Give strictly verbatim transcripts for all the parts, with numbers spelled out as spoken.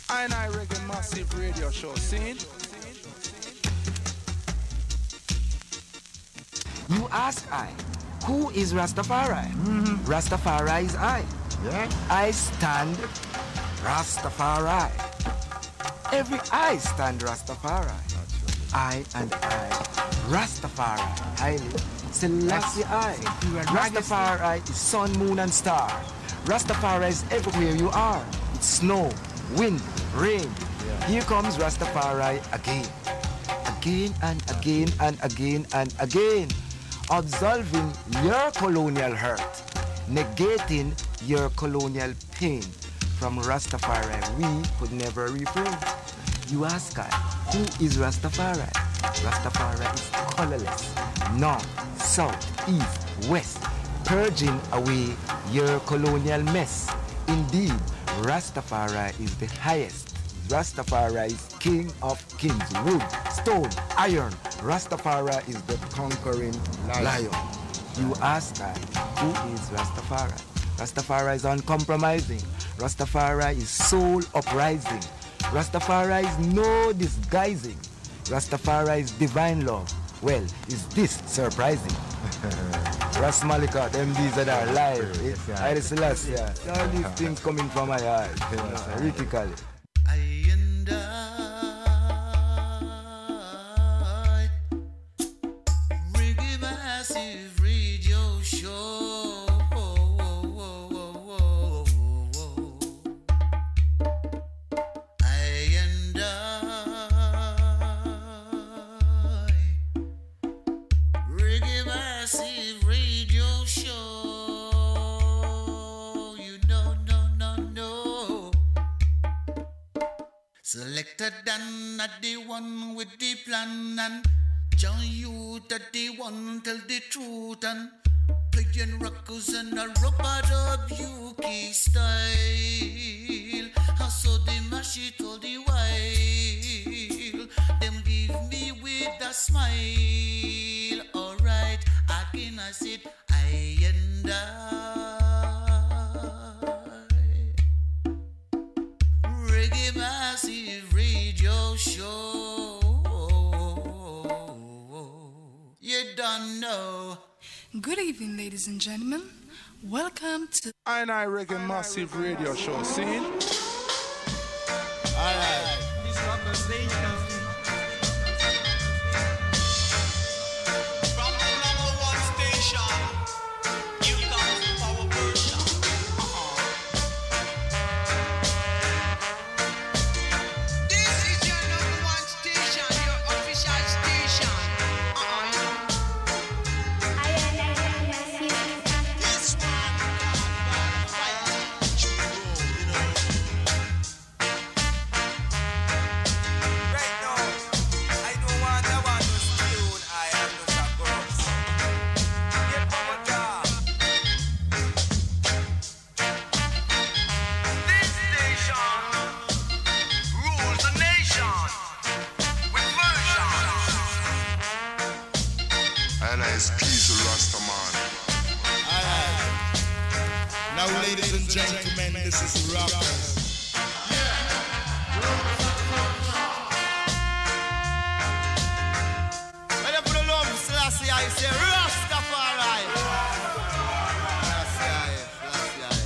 I and I Reggae Massive Radio Show. Seen? You ask I, who is Rastafari? Mm-hmm. Rastafari is I. Yeah. I stand Rastafari. Every I stand Rastafari. I and I, Rastafari, highly. Selassie I. Rastafari is sun, moon and star. Rastafari is everywhere you are. It's snow, wind, rain. Yeah. Here comes Rastafari again. Again and again and again and again. Absolving your colonial hurt. Negating your colonial pain. From Rastafari we could never refrain. You ask I, who is Rastafari? Rastafari is colorless. North, south, east, west. Purging away your colonial mess. Indeed, Rastafari is the highest. Rastafari is king of kings. Wood, stone, iron. Rastafari is the conquering lion. lion. You ask I, who is Rastafari? Rastafari is uncompromising. Rastafari is soul uprising. Rastafari is no disguising. Rastafari is divine love. Well, is this surprising? Ras Malika, them these that are live. It's Haile Selassie. All these things coming from my heart. Critically. I and I, Reggae Massive Radio Show. I and I, Reggae Massive Radio Show. You know, no, no, no. Selected Dan at the one with the plan and John Youth at the one tell the truth and playing rockers and a rubber dub U K style. I saw them mash it all the while. Them leave me with a smile. Alright, again I said I and I, Reggae Massive Radio Show. You don't know. Good evening, ladies and gentlemen. Welcome to I and I Reggae Massive Radio Show. Seen? Alright. This rocker station. From the number one station, you got the power version. Uh-uh. This is your number one station, your official station. Uh-uh, you know. This one got fire. You know. Right now, I don't want a one to spoon, I am the Sakuros. Get from a job. This station rules the nation with version. And it's peace Rastaman. Alright. Now, ladies and gentlemen, this is Rockers. When you put a love, Selassie, I say Rastafari. Selassie, Selassie.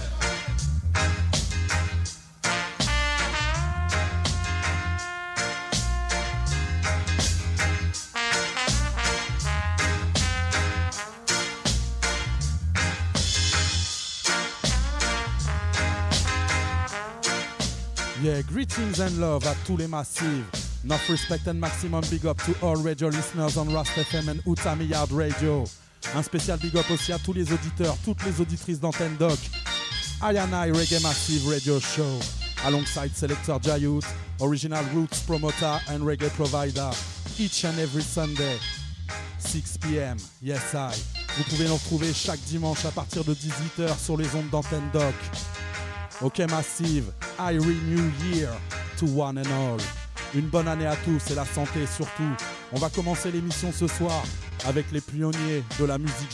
Yeah, greetings and love à tous les massives. Enough respect and maximum big up to all radio listeners on Rast F M and Utami Yard Radio. Un spécial big up aussi à tous les auditeurs, toutes les auditrices d'Antenne Doc. I and I Reggae Massive Radio Show. Alongside Selector Jayut, Original Roots Promoter and Reggae Provider. Each and every Sunday, six p m Yes, I. Vous pouvez nous retrouver chaque dimanche à partir de dix-huit heures sur les ondes d'Antenne Doc. Ok Massive, I renew year to one and all. Une bonne année à tous et la santé surtout. On va commencer l'émission ce soir avec les pionniers de la musique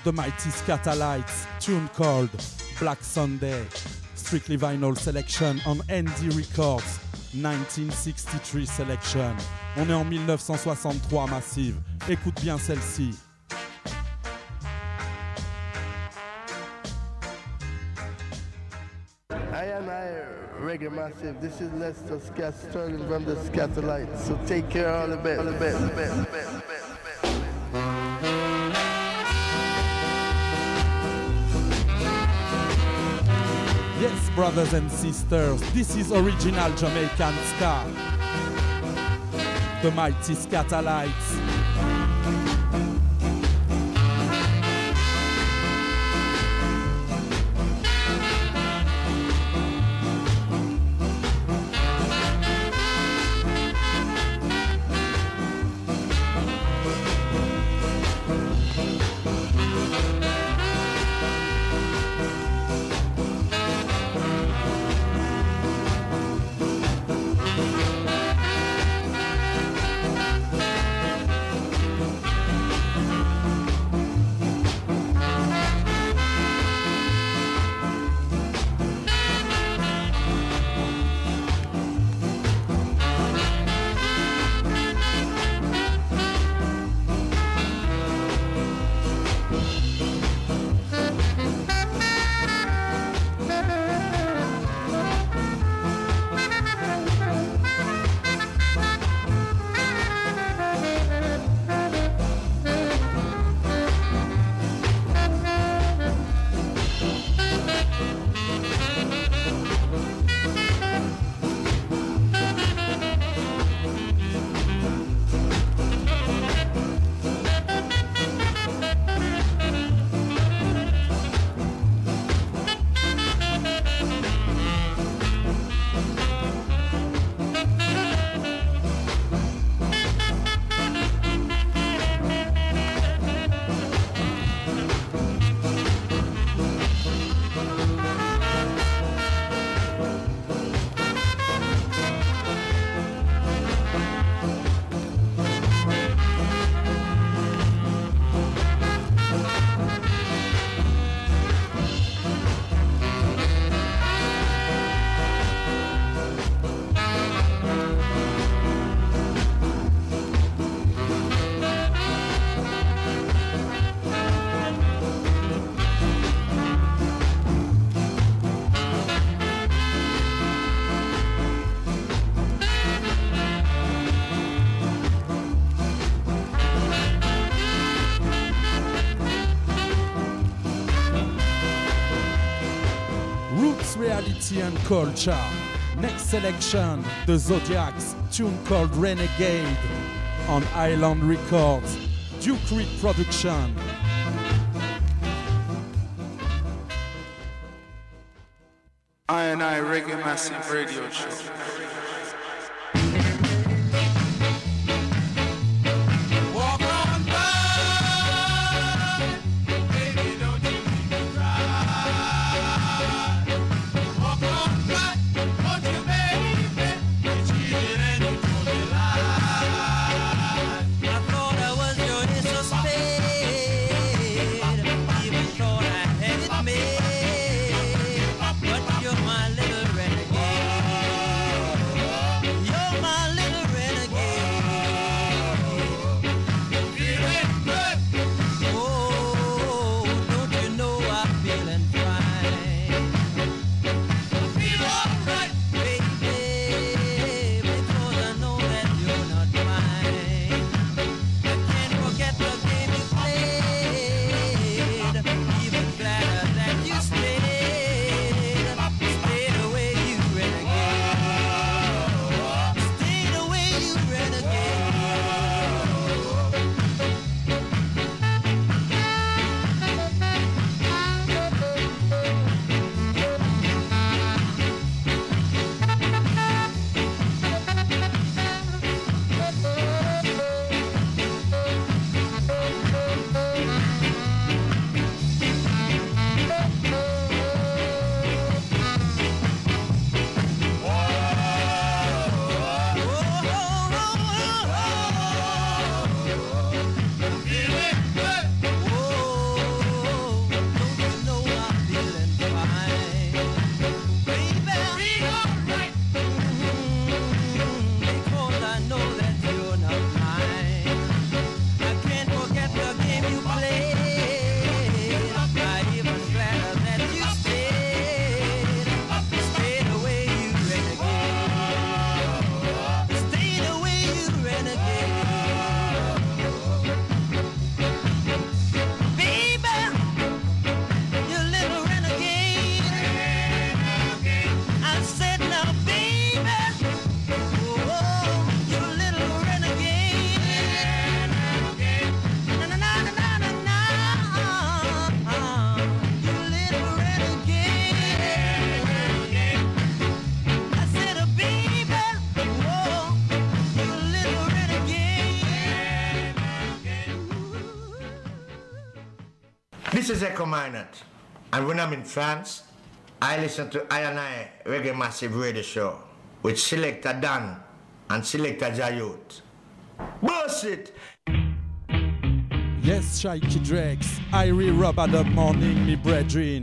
the mighty Scatterlights, tune called Black Sunday. Strictly vinyl selection on N D Records, nineteen sixty-three selection. On est en mille neuf cent soixante-trois, Massive. Écoute bien celle-ci. I am I Reggae Massive. This is Lester Scat Sterling from the Scatterlights. So take care all the best, all the best, the best, the best, the best. Yes, brothers and sisters, this is original Jamaican ska. The mighty Scatterlights. Reality and Culture. Next selection, the Zodiacs, tune called Renegade on Island Records, Duke Creek Production. I and I Reggae Massive Radio Show. But you're my little renegade. This is Echo Minot, and when I'm in France, I listen to I and I Reggae Massive Radio Show with Selector Dan and Selector Jayut. Boss it! Yes, Shaiki Drex, Irie Rubber Dub Morning, me brethren.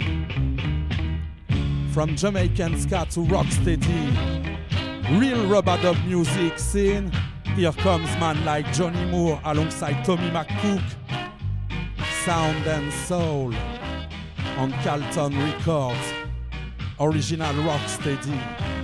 From Jamaican ska to rocksteady, real rubber dub music scene. Here comes man like Johnny Moore alongside Tommy McCook. Sound and Soul on Carlton Records. Original rocksteady.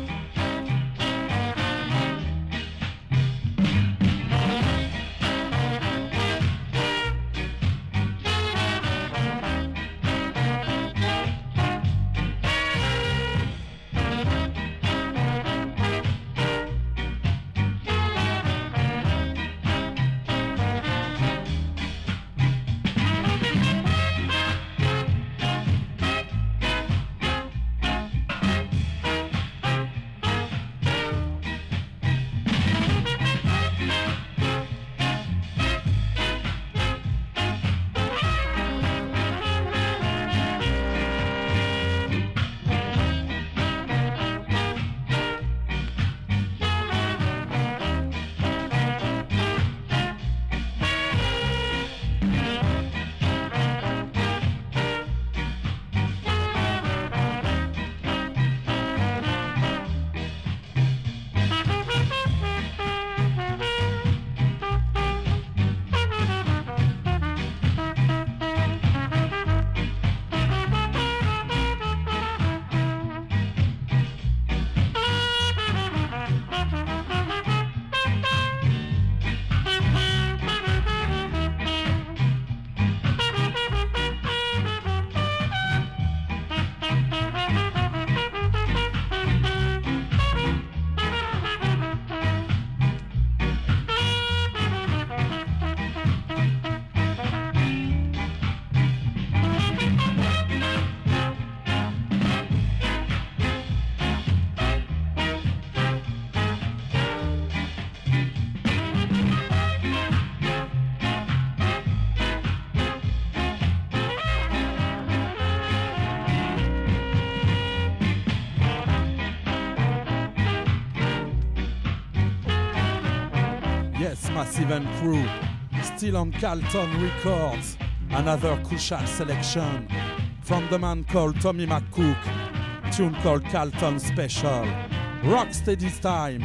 Massive and Crew, still on Carlton Records. Another crucial selection from the man called Tommy McCook, tune called Carlton Special. Rocksteady's time.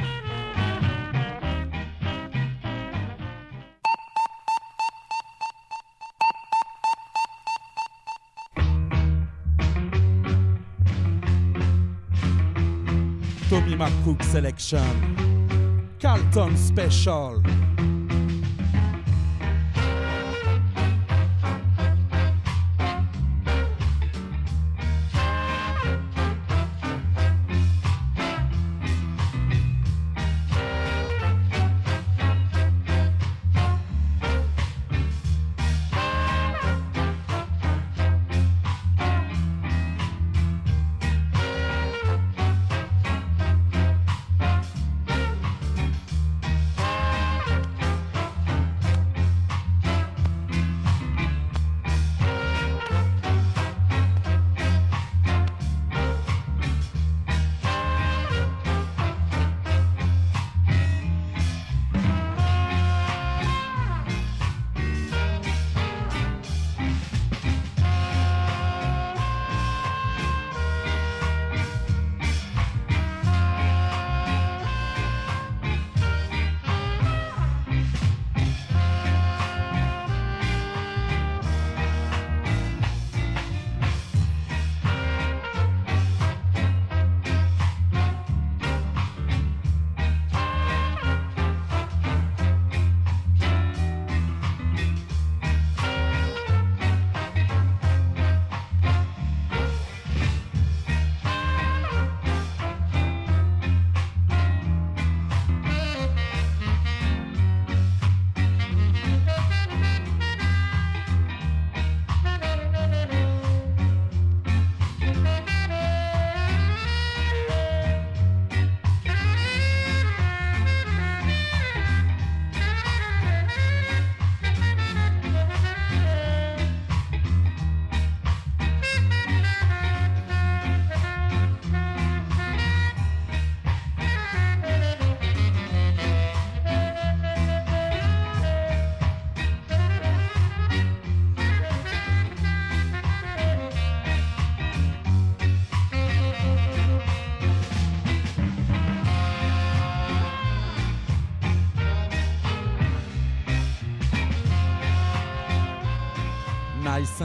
Tommy McCook selection. Carlton Special.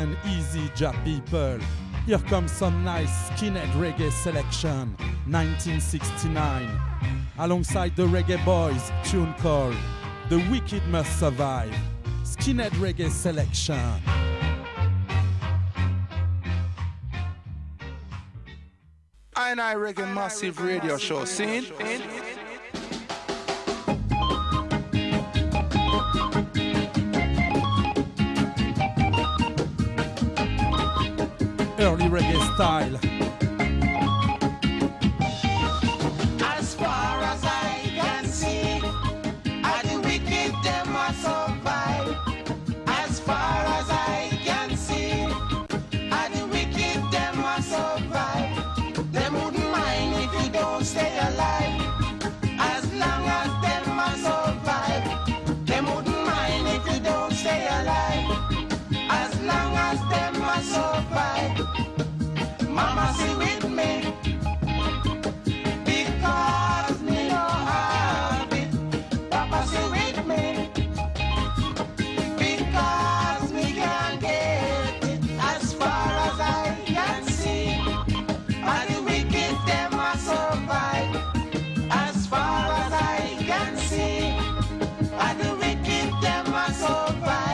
and easy, ja people. Here comes some nice skinhead reggae selection, nineteen sixty-nine. Alongside the Reggae Boys, tune called The Wicked Must Survive. Skinhead reggae selection. I and I Reggae Massive Radio Show, seen? Early reggae style. As far as I can see, are the wicked them a survive. As far as I can see, are the wicked them a survive. Them wouldn't mind if you don't stay alive. As long as them a survive. Them wouldn't mind if you don't stay alive. As long as them a survive. Mama, see with me, because me no have it. Papa, see with me, because me can't get it. As far as I can see, are the wicked them a survive. As far as I can see, are the wicked them a survive.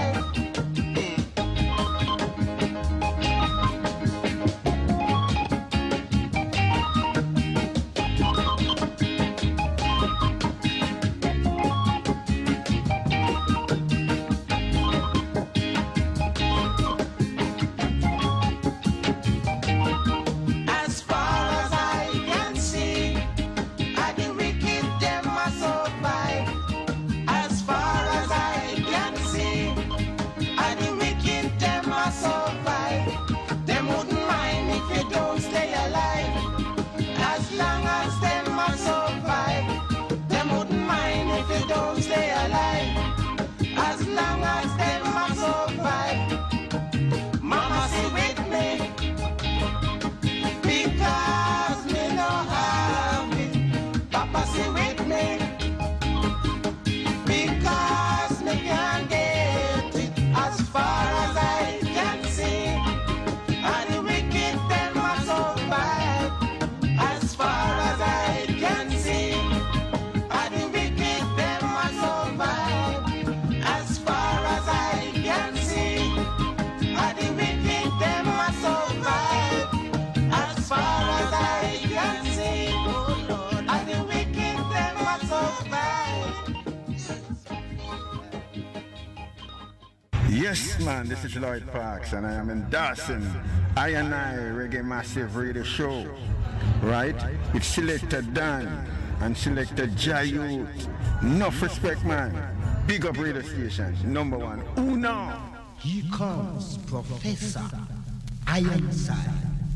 Yes, man, this is Lloyd Parks, and I am endorsing I and I Reggae Massive Radio Show, right? With Selector Dan and Selector Jayut. Enough respect, man. Big up radio station, number one. Uno. Here comes Professor Ironside,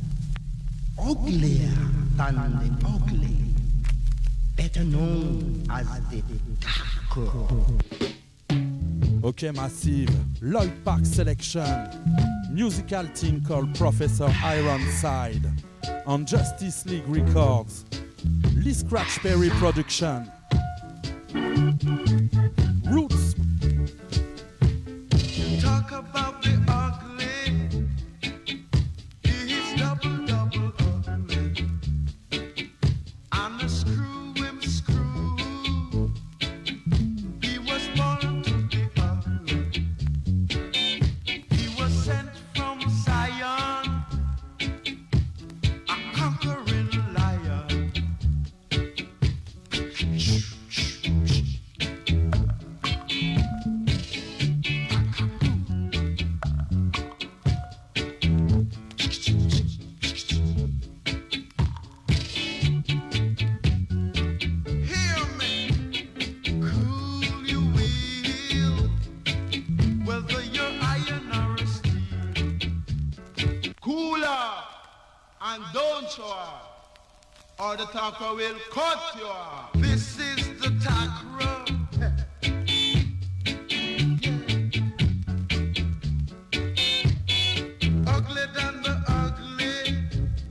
uglier than the ugly, better known as the Taco. Okay, Massive, Lloyd Park selection, musical team called Professor Ironside, on Justice League Records, Lee Scratch Perry production, Roots. Talk about the ugly, he's double, double ugly, and a screw him screw, he was born to be ugly, he was sent from Zion, a conquering lion. And don't show up, or the taco will cut you off. This is the taco. Ugly than the ugly,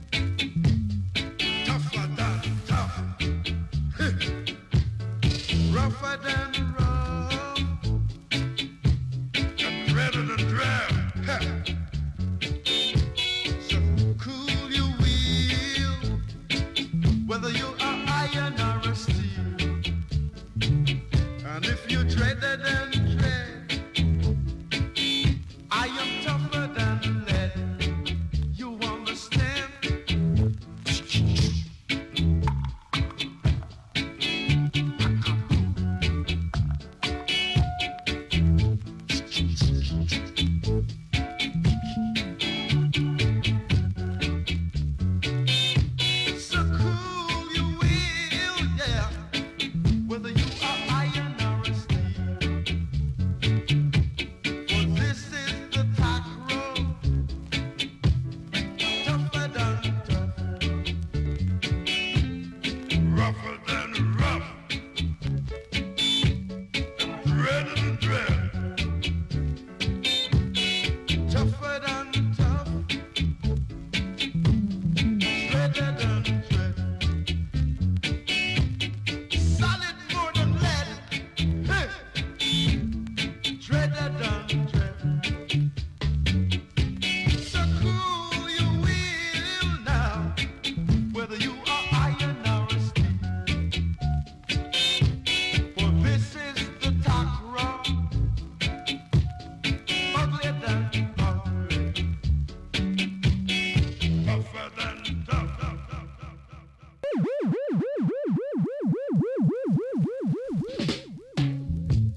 tougher than tough, rougher than rough, and dreader than dread.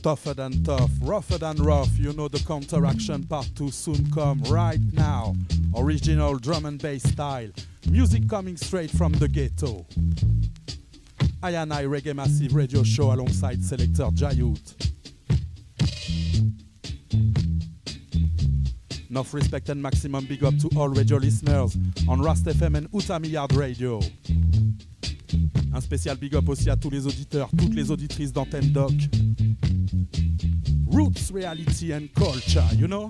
Tougher than tough, rougher than rough. You know the counteraction part two soon come right now. Original drum and bass style. Music coming straight from the ghetto. I and I Reggae Massive Radio Show alongside Selector Jayut. Enough respect and maximum big up to all radio listeners on Rast F M and Utami Yard Radio. Un spécial big up aussi à tous les auditeurs, toutes les auditrices d'Antenne Doc. Roots, reality and culture, you know?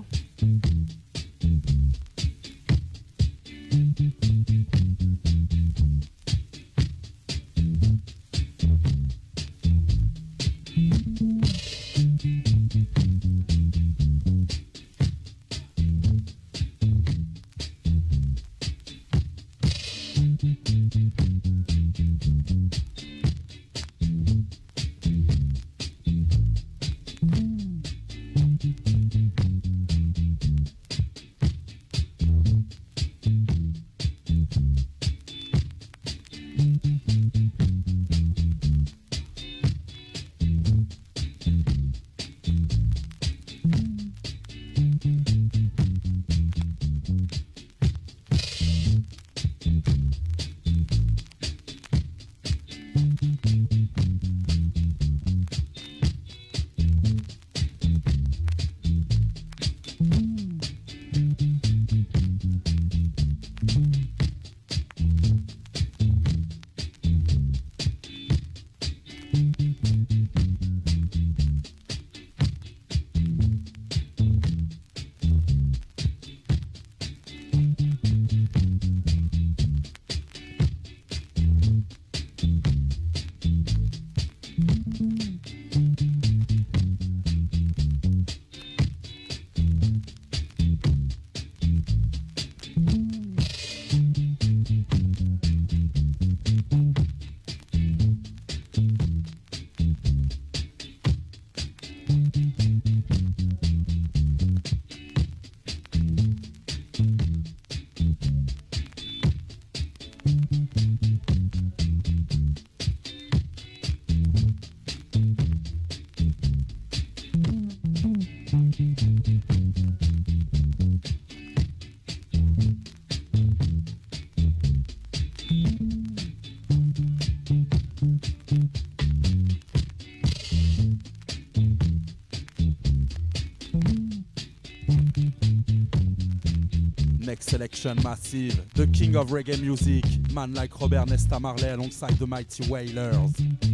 Selection massive, the king of reggae music, man like Robert Nesta Marley alongside the mighty Wailers.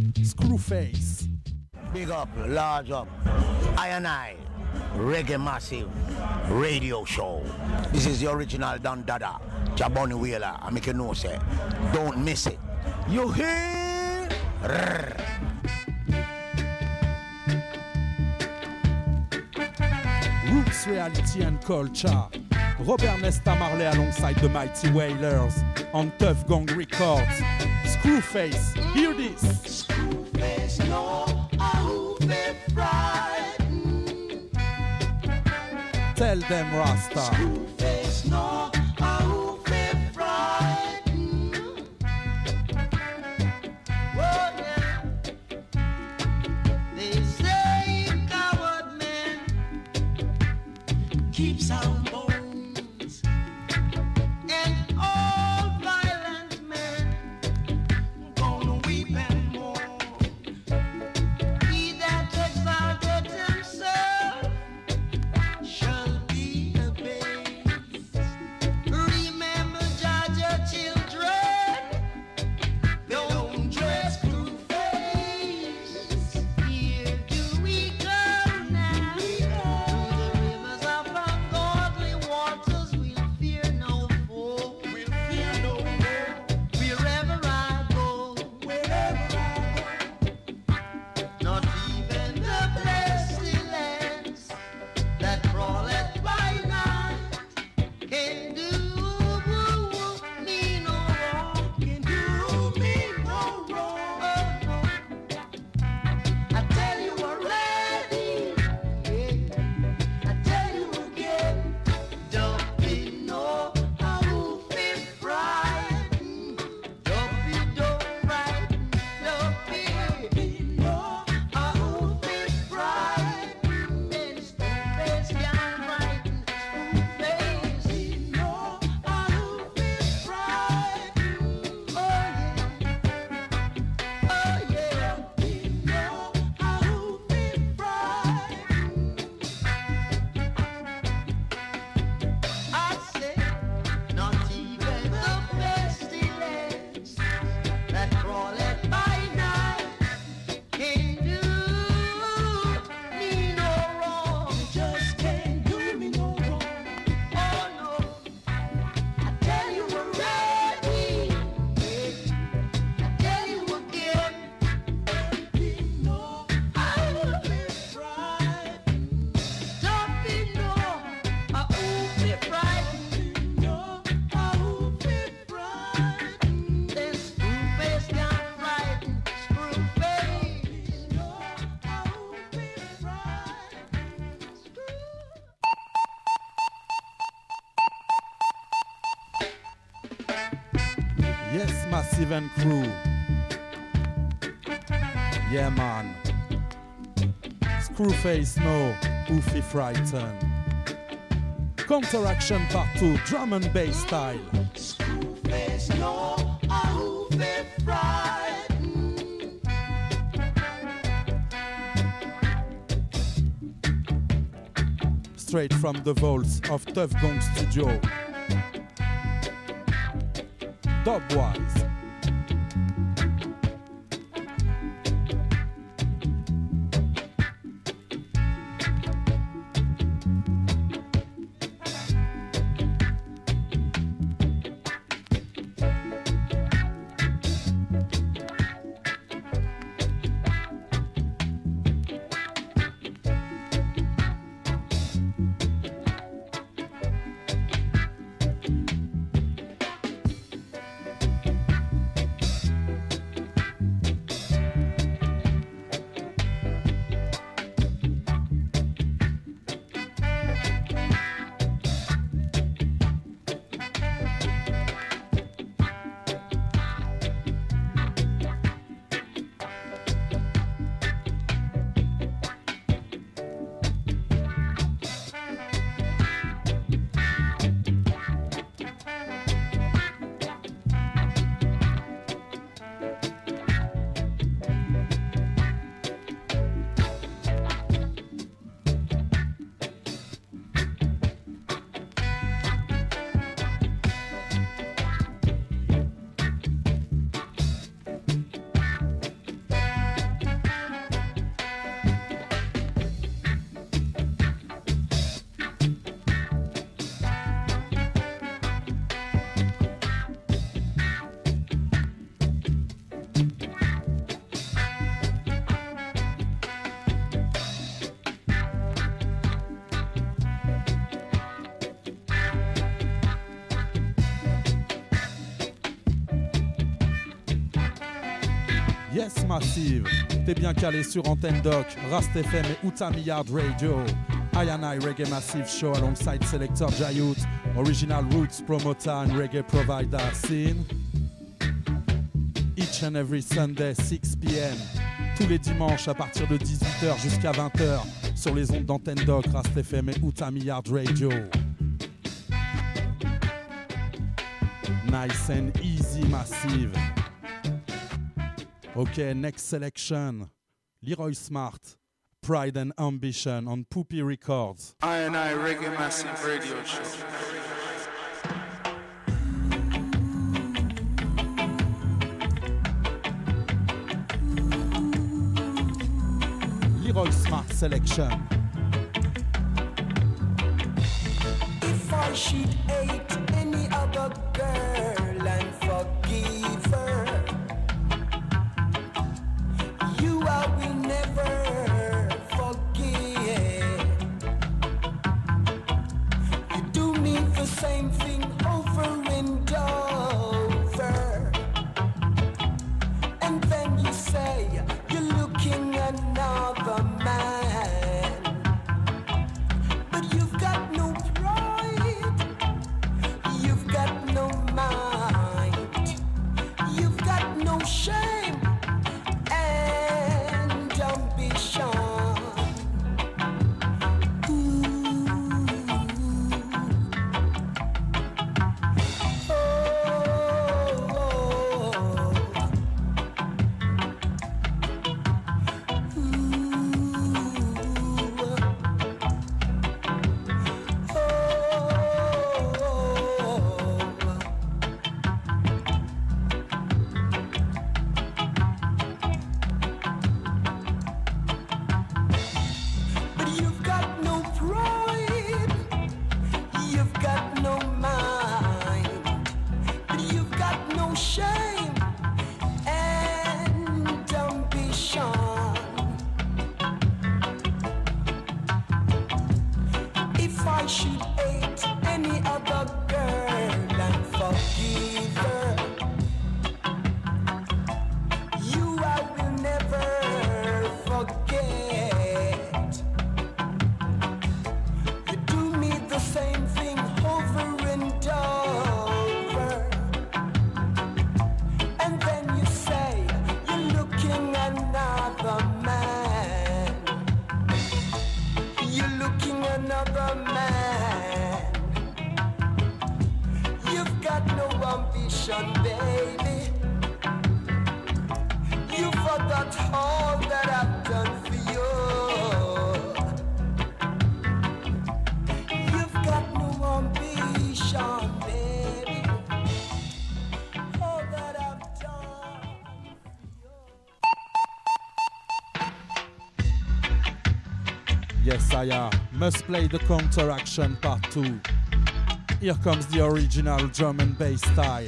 Screwface. Big up, large up. I and I, Reggae Massive Radio Show. This is the original Don Dada, Jaboni Wheeler. I make you know, say, don't miss it. You hear? Rrr. Roots, reality and culture. Robert Nesta Marley alongside the mighty Wailers on Tough Gong Records. Screwface, hear this. Screwface, no, I will be frightened. Tell them, Rasta. Screwface, no, I will be frightened. Oh, yeah. They say coward man keeps on board. Shall be obeyed. Yes, Massive and crew. Yeah, man. Screwface, no. Oofy frighten. Counteraction part two. Drum and bass style. Screwface, no. Oofy frighten. Straight from the vaults of Tough Gong Studio. Dubwise. Yes, Massive, t'es bien calé sur Antenne Doc, Rast F M et Utami Yard Radio. I and I Reggae Massive Show alongside Selector Jayut, Original Roots Promoter and Reggae Provider Scene. Each and every Sunday, six p m Tous les dimanches à partir de dix-huit heures jusqu'à vingt heures sur les ondes d'Antenne Doc, Rast F M et Utami Yard Radio. Nice and easy, Massive. Okay, next selection. Leroy Smart, Pride and Ambition on Poopy Records. I and I Reggae Massive Radio Show. Leroy Smart selection. If I should hate any other girl and forgive her, you I will never forget. You do me the same thing over and over, and then you say you're looking another man, but you've got no pride, you've got no mind, you've got no shame and ambition. got no ambition, baby. You forgot all that I've done for you. You've got no ambition, baby. All that I've done for you. Yes, I uh, must play the counteraction part two. Here comes the original drum and bass style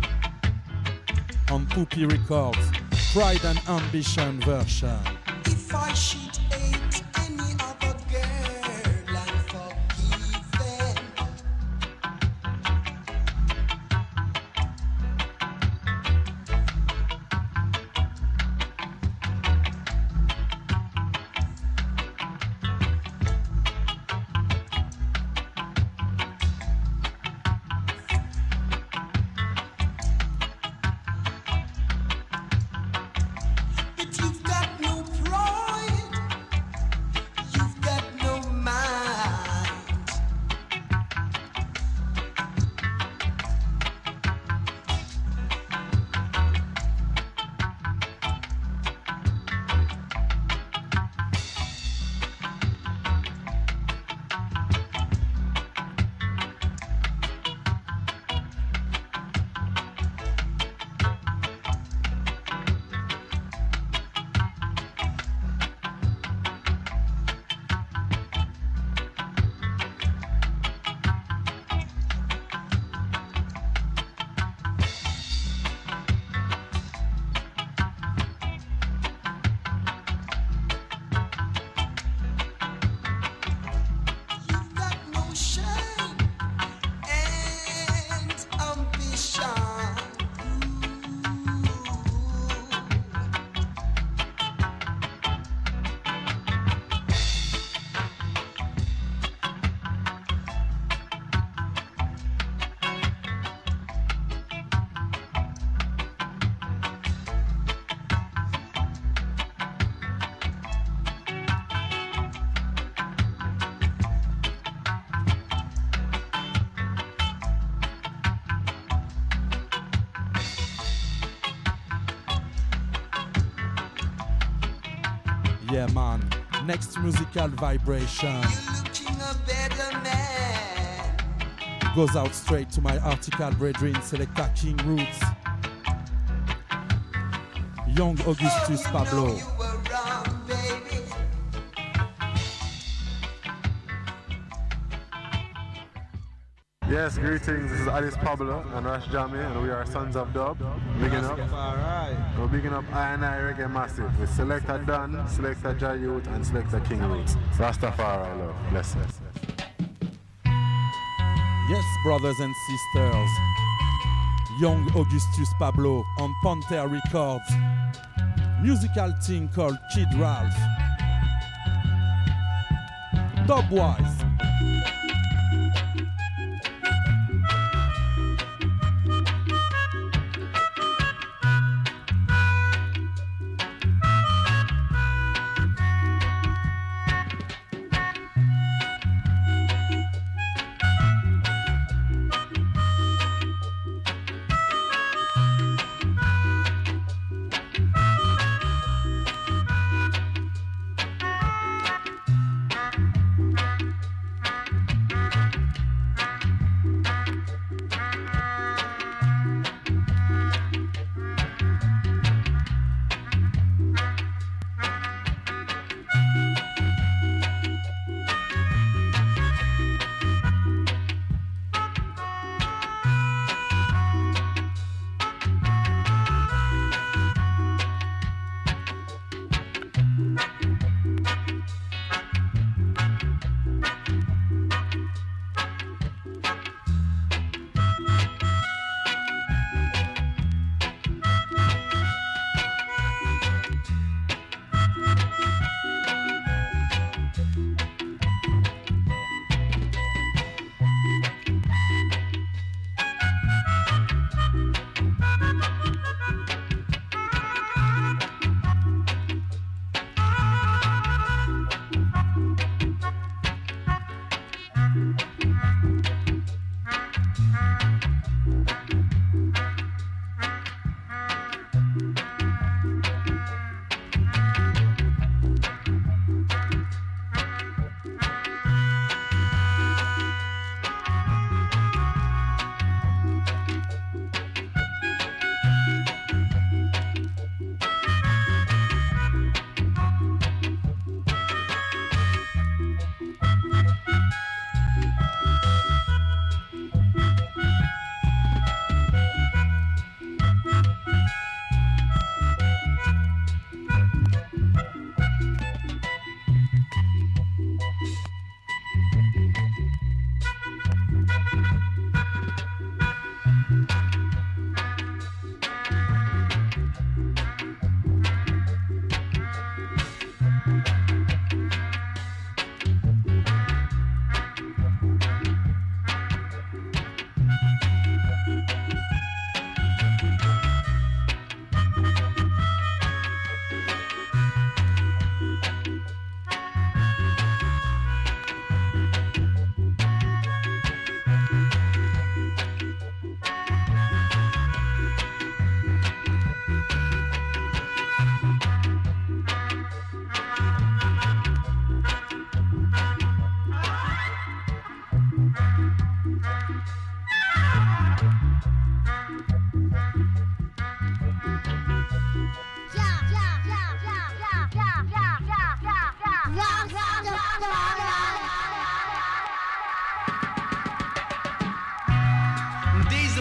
on Poopy Records, Pride and Ambition version. If I should hate any other girl and forgive them, but you've got no pride, you've got no mind. You've got no shame and ambition. Yeah, man. Next musical vibration Looking a better man. goes out straight to my article brethren, Selecta King Roots, Young Augustus Pablo. You were wrong, baby. Yes, greetings. This is Alice Pablo and Rash Jamie, and we are Sons of Dub. Bigging up. We're bigging up I and I Reggae Massive with Selecta Dan, Selecta Jayut, and Selecta King Roots. Rastafari love. Bless us. Yes, brothers and sisters, Young Augustus Pablo on Panther Records, musical thing called Kid Ralph, Dubwise.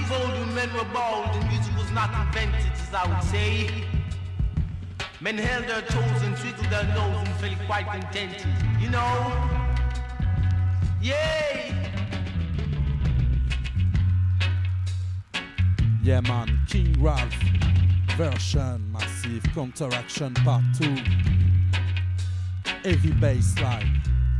of old when men were bold and music was not invented, as I would say. Men held their toes and twisted their nose and felt quite contented, you know? Yay! Yeah man, King Ralph version, Massive Counteraction Part two, heavy bass line.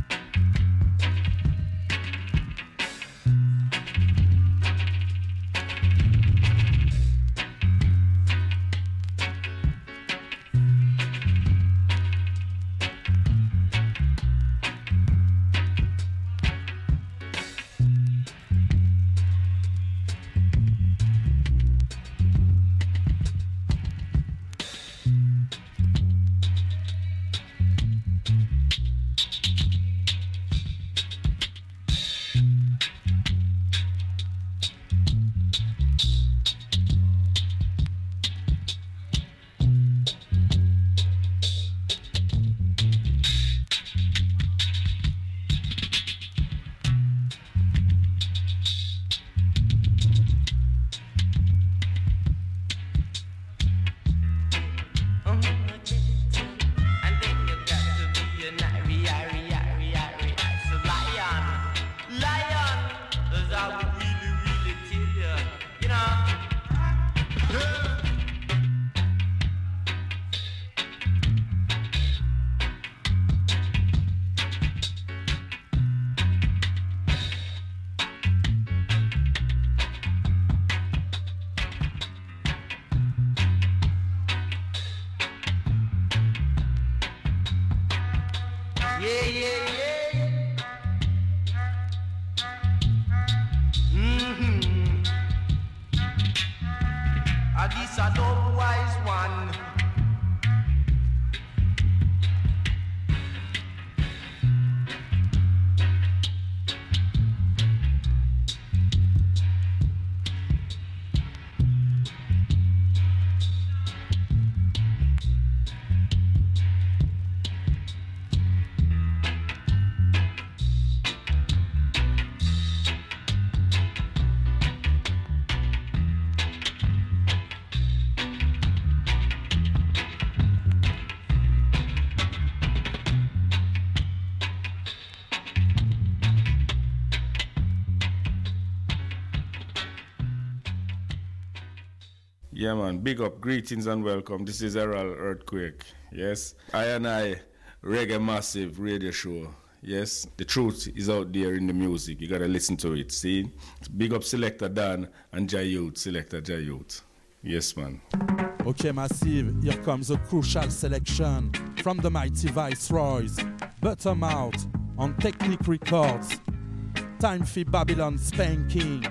Yeah, man. Big up, greetings and welcome. This is Errol Earthquake. Yes, I and I Reggae Massive radio show. Yes, the truth is out there in the music. You gotta listen to it. See, big up Selector Dan and Jayut, Selector Jayut. Yes, man. Okay, Massive. Here comes a crucial selection from the mighty Viceroys. Bottom out on Technique Records. Time for Babylon Spanking.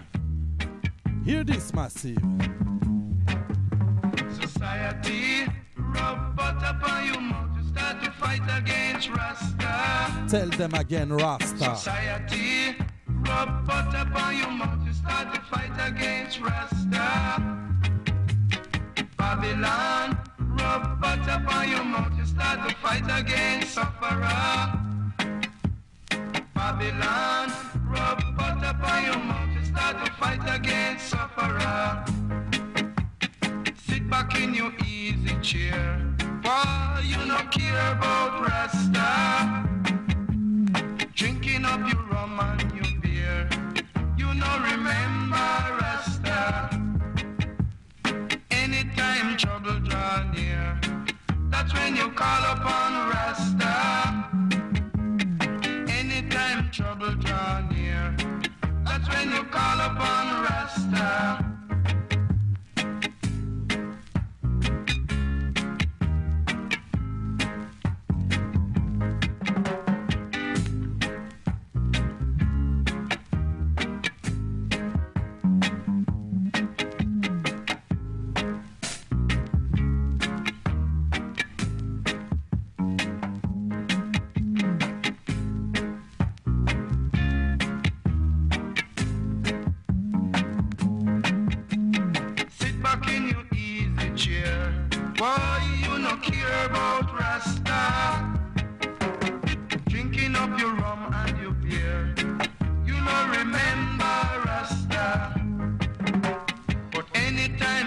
Hear this, Massive. Society, rub butter upon your mouth, you start to fight against Rasta. Tell them again, Rasta. Society, rub butter upon your mouth, you start to fight against Rasta. Babylon, rub butter upon your mouth, you start to fight against sufferer. Babylon, rub butter upon your mouth, you start to fight against sufferer. Sit back in your easy chair, boy, you don't care about Rasta. Drinking up your rum and your beer, you don't remember Rasta. Anytime trouble draw near, that's when you call upon Rasta. Anytime trouble draw near, that's when you call upon Rasta.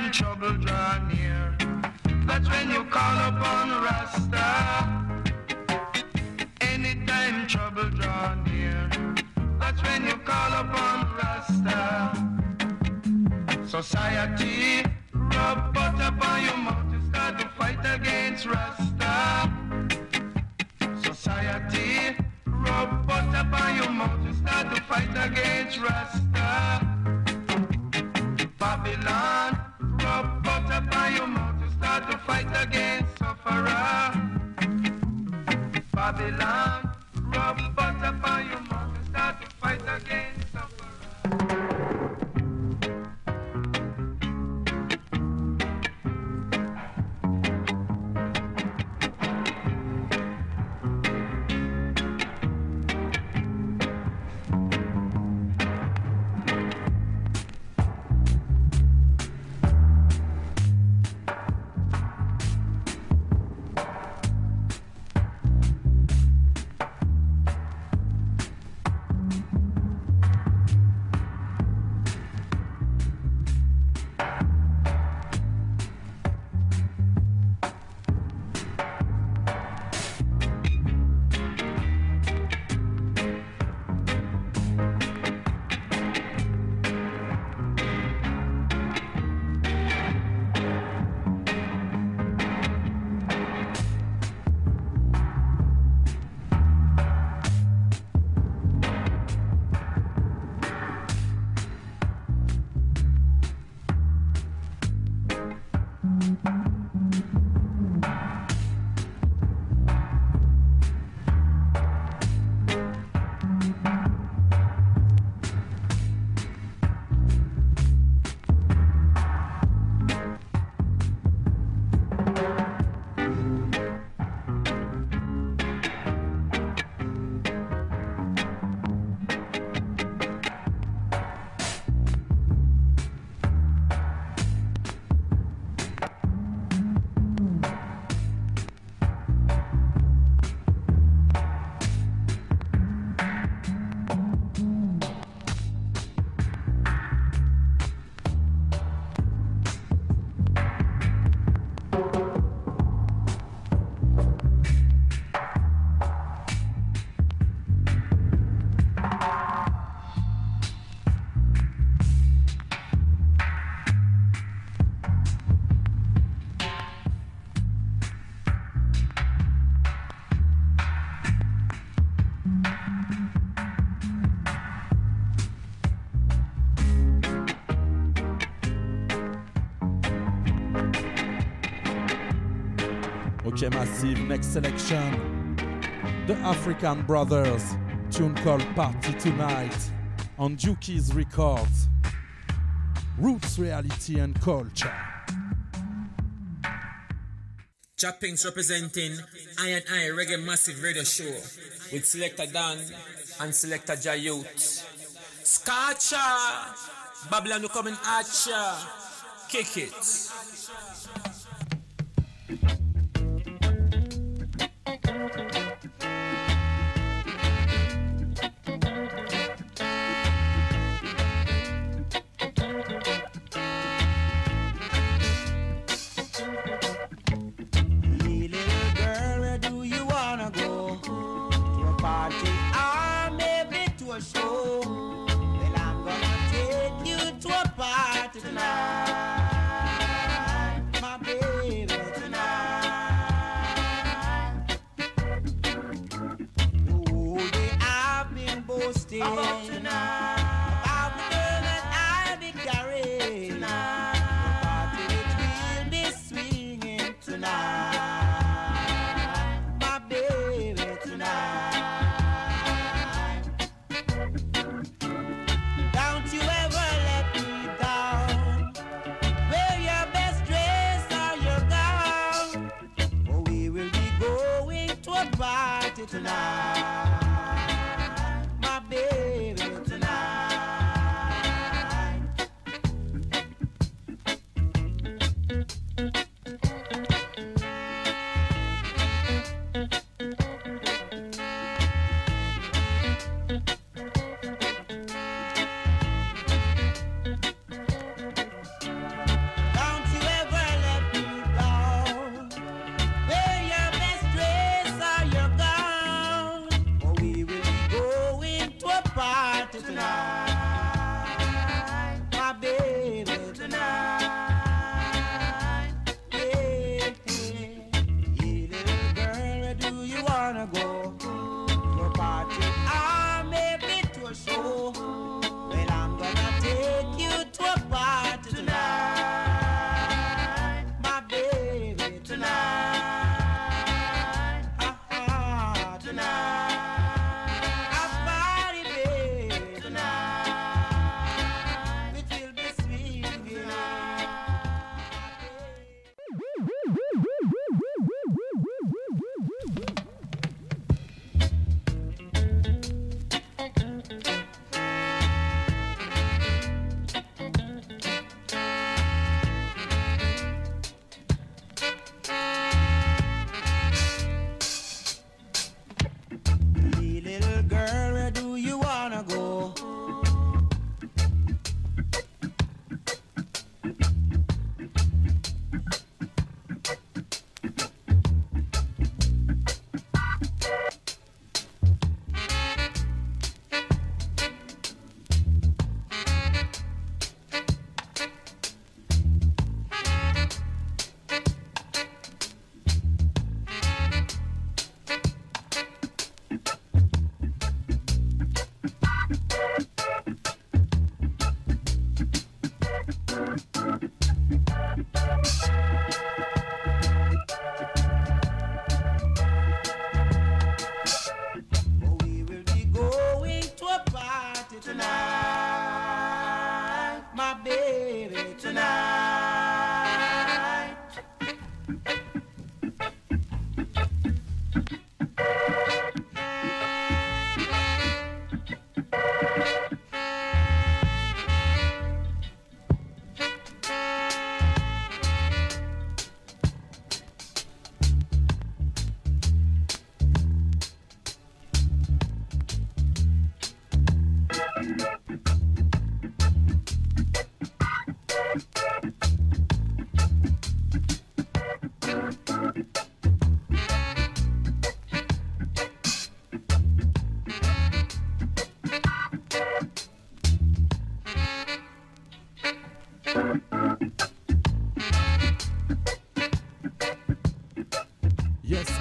Anytime trouble draw near, that's when you call upon Rasta. Anytime trouble draw near, that's when you call upon Rasta. Society, rub butter upon your mouth to start to fight against Rasta. Society, rub butter upon your mouth to start to fight against Rasta. Babylon, rub butter upon your mouth to start to fight against sufferer. Babylon, rub butter upon your mouth to start to fight against sufferer. Okay, massive. Next selection, the African Brothers, tune called Party Tonight on Dukey's Records. Roots, reality and culture. Chappings representing I and I Reggae Massive Radio Show with Selector Dan and Selector Jayut. Scotcha! Babylon you coming at ya. Kick it. Tonight, my baby, tonight.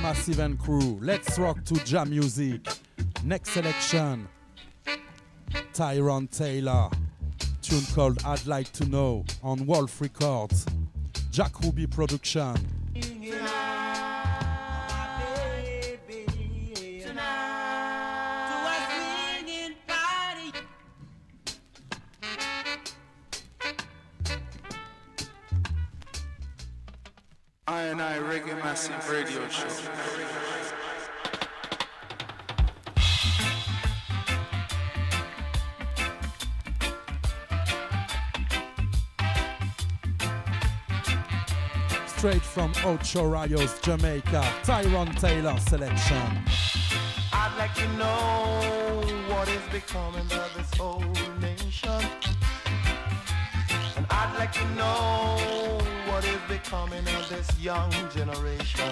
Massive and crew. Let's rock to jam music. Next selection, Tyrone Taylor. Tune called I'd Like to Know on Wolf Records. Jack Ruby production. I and I Reggae Massive Radio Show. Straight from Ocho Rios, Jamaica, Tyrone Taylor selection. I'd like to know what is becoming of this whole nation. And I'd like to know what is becoming of this young generation.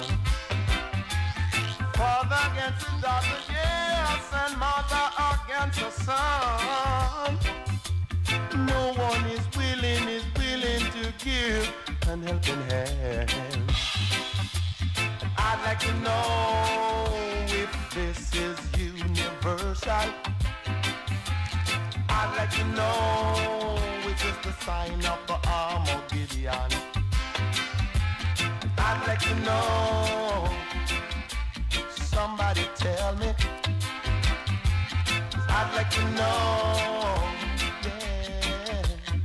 Father against his daughter, yes, and mother against her son. No one is willing, is willing to give an helping hand. And I'd like to know if this is universal. I'd like to know which is the sign of the arm of Gideon. I'd like to know, somebody tell me. I'd like to know, yeah.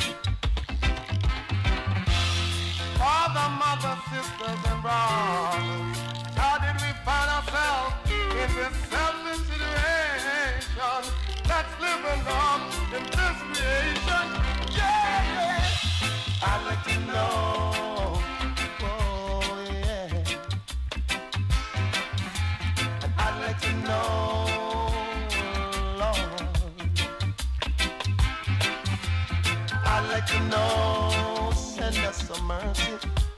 Father, mother, sisters, and brothers, how did we find ourselves in this selfish situation that's living on in this creation? Yeah, yeah. I'd like to know, oh yeah. And I'd like to know, Lord. I'd like to know, send us some mercy.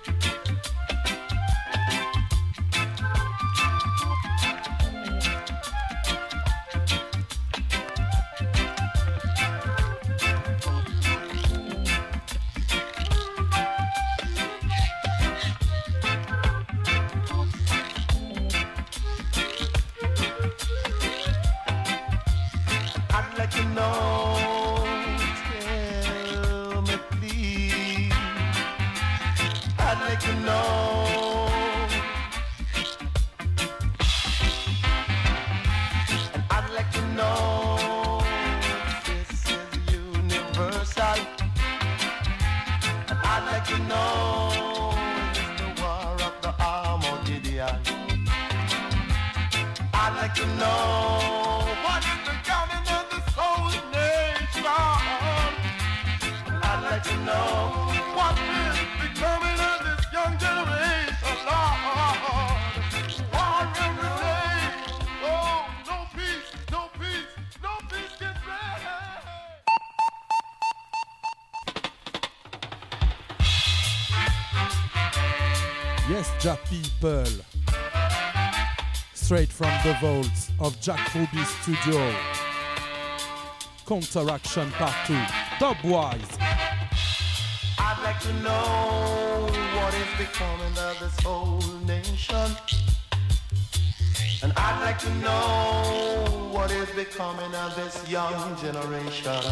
Yes, Jack people. Straight from the vaults of Jack Ruby Studio. Counteraction Part two. Dubwise. I'd like to know what is becoming of this whole nation. And I'd like to know what is becoming of this young generation.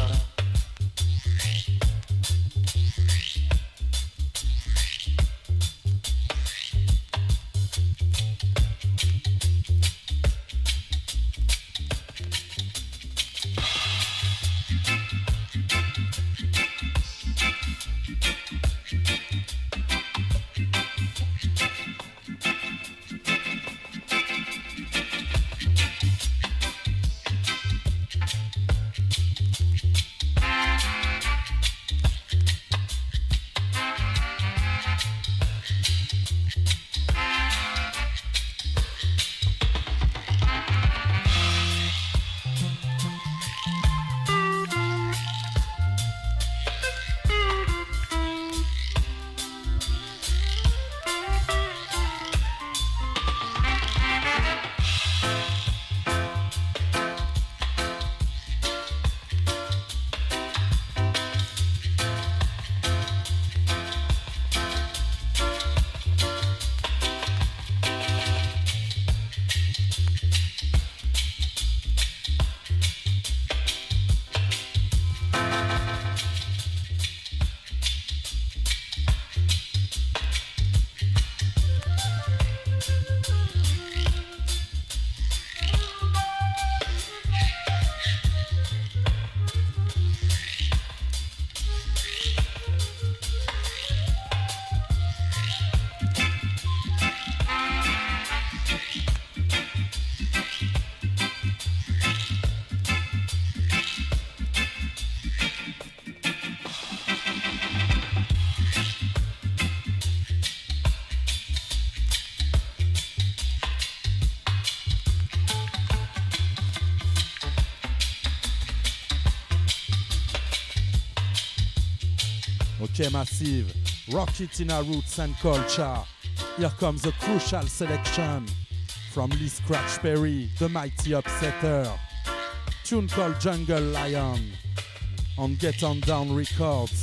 Okay, Massive. Rock it in our roots and culture. Here comes a crucial selection from Lee Scratch Perry, the mighty upsetter. Tune called Jungle Lion on Get On Down Records.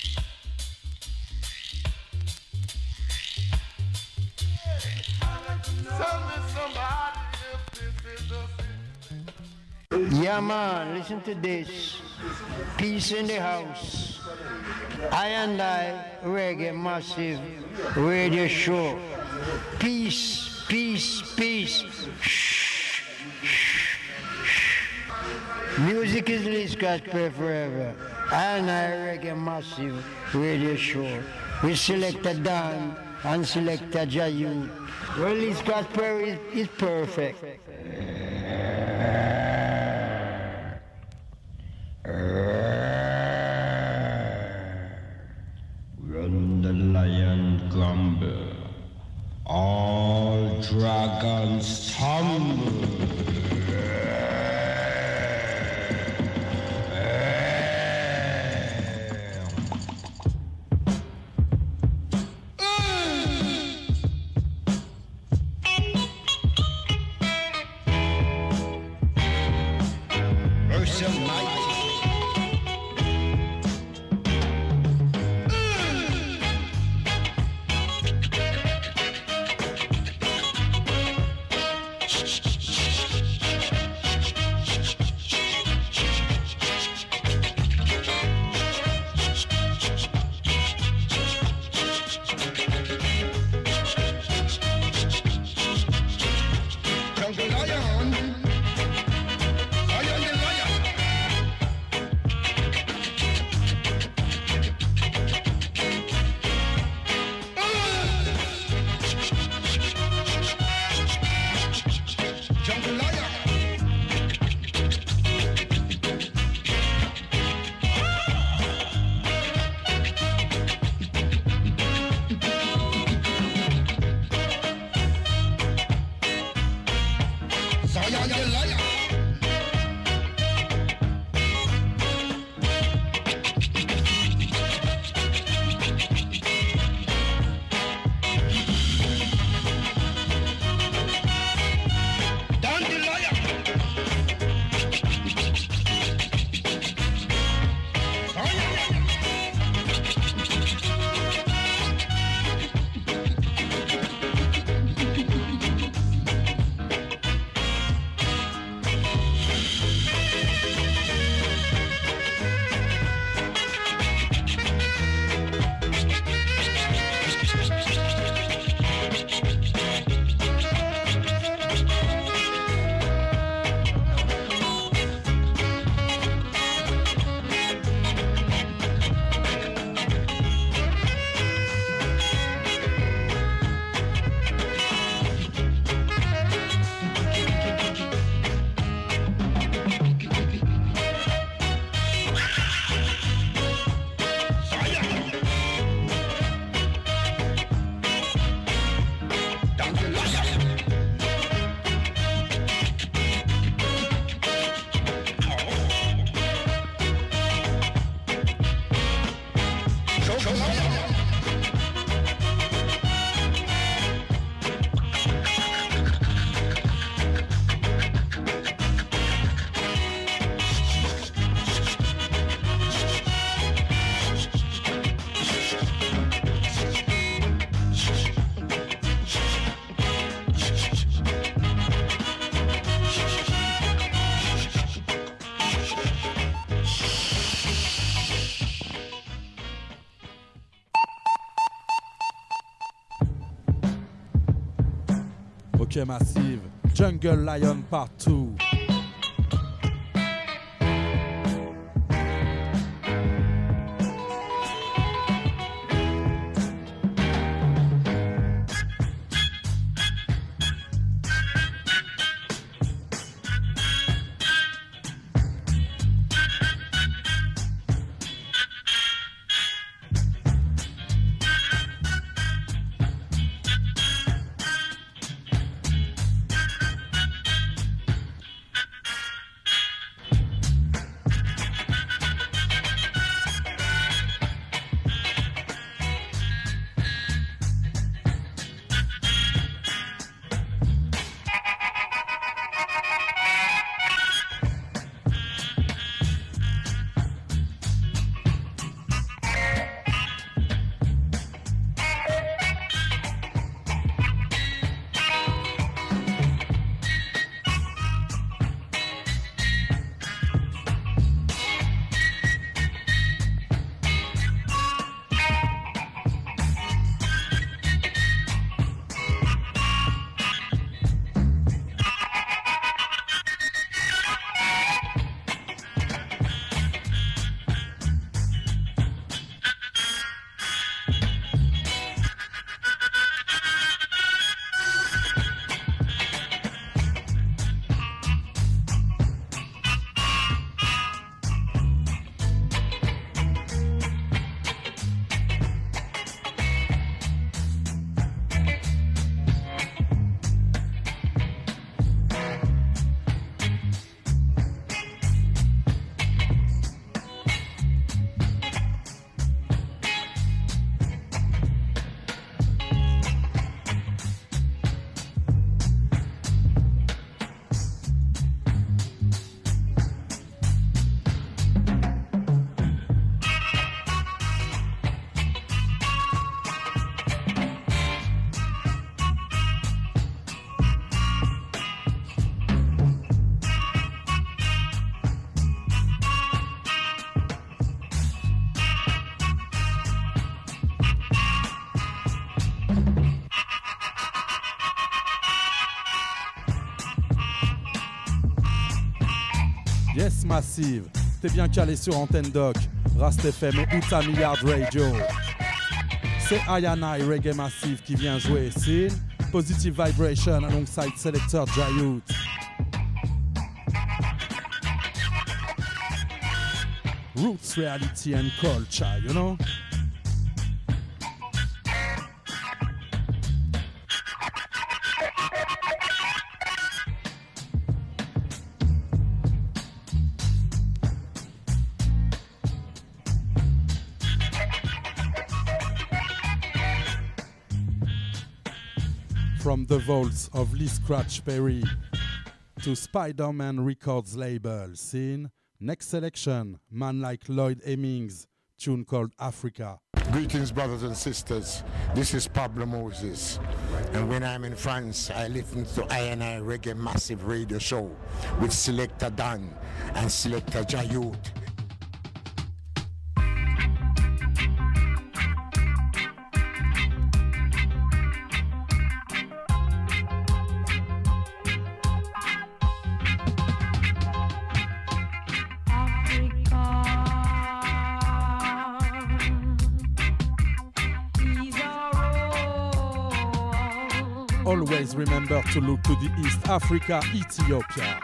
Yeah, man, listen to this. Peace in the house. I and I, Reggae Massive Radio Show. Peace, peace, peace. Shh, shh, shh. Music is Lee Scratch Perry forever. I and I, Reggae Massive Radio Show. We select a Dan and select a Jayu. Well, Lee Scratch Perry is, is perfect. Run the lion grumble, all dragons tumble. Okay, Massive. Jungle Lion Part two. Massive. T'es bien calé sur Antenne Doc, Rast F M et Uta Milliard Radio. C'est I and I Reggae Massive qui vient jouer ici. Positive Vibration alongside Selector Jayut. Roots, reality and culture, you know? From the vaults of Lee Scratch Perry to Spider-Man Records label, scene. Next selection, man like Lloyd Hemmings, tune called Africa. Greetings, brothers and sisters. This is Pablo Moses. And when I'm in France, I listen to I and I Reggae Massive Radio Show with Selector Dan and Selector Jayut. Always remember to look to the east, Africa, Ethiopia.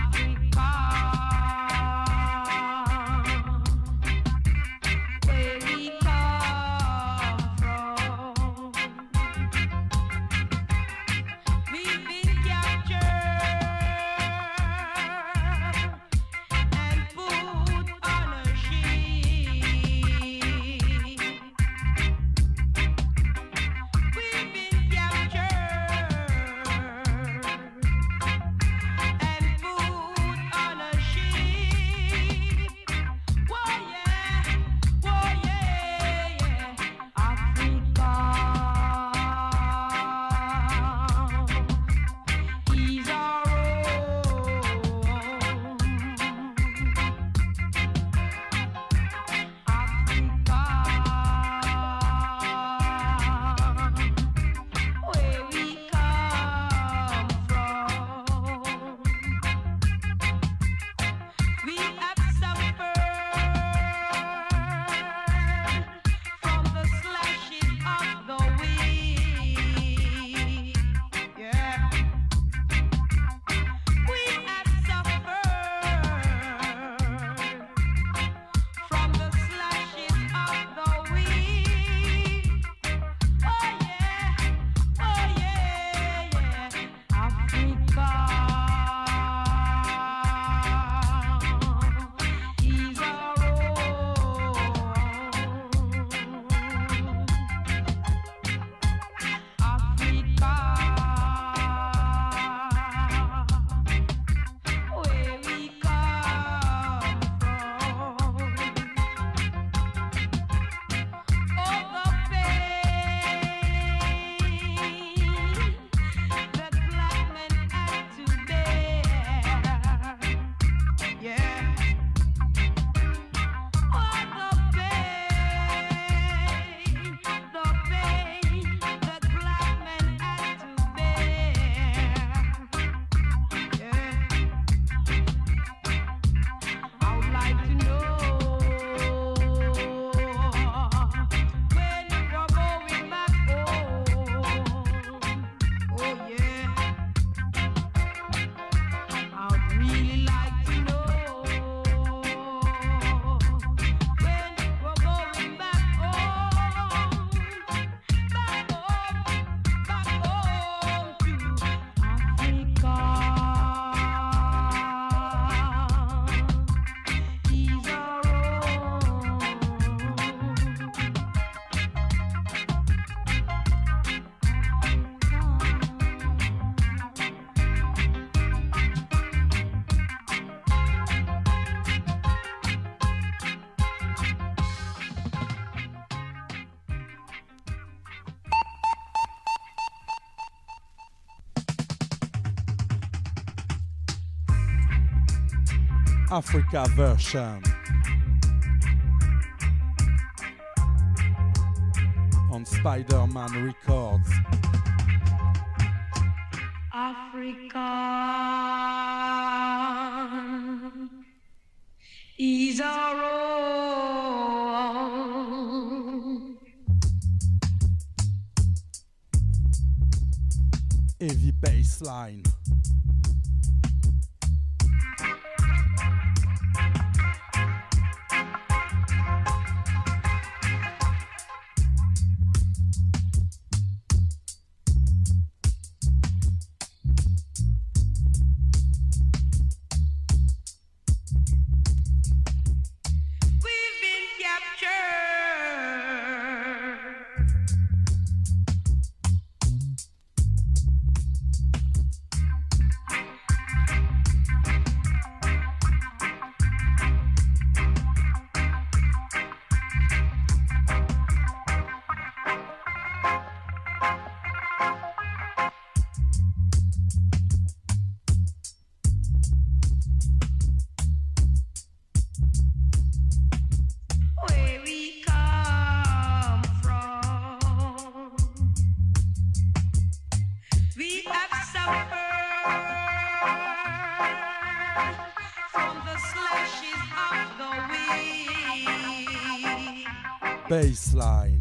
Africa version on Spider-Man Records. Africa, our own. Heavy bass line. Baseline.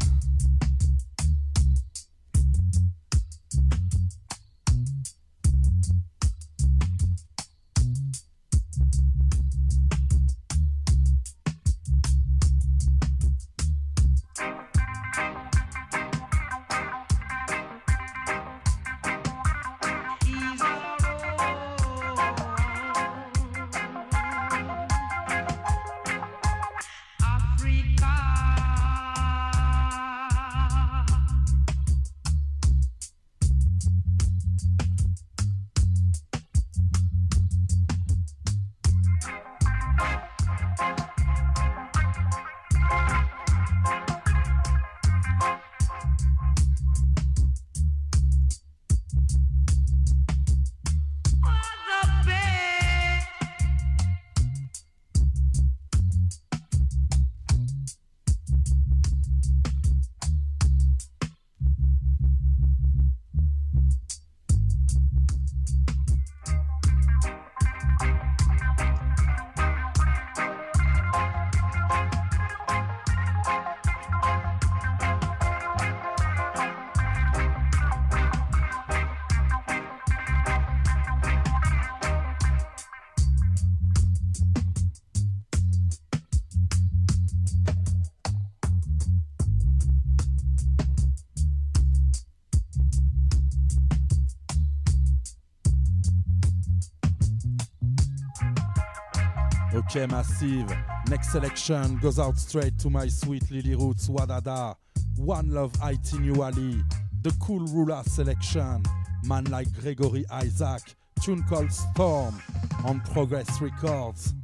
Okay, Massive. Next selection goes out straight to my sweet Lily Roots Wadada. One Love Haiti New Ali. The Cool Ruler selection. Man like Gregory Isaac. Tune called Storm on Progress Records.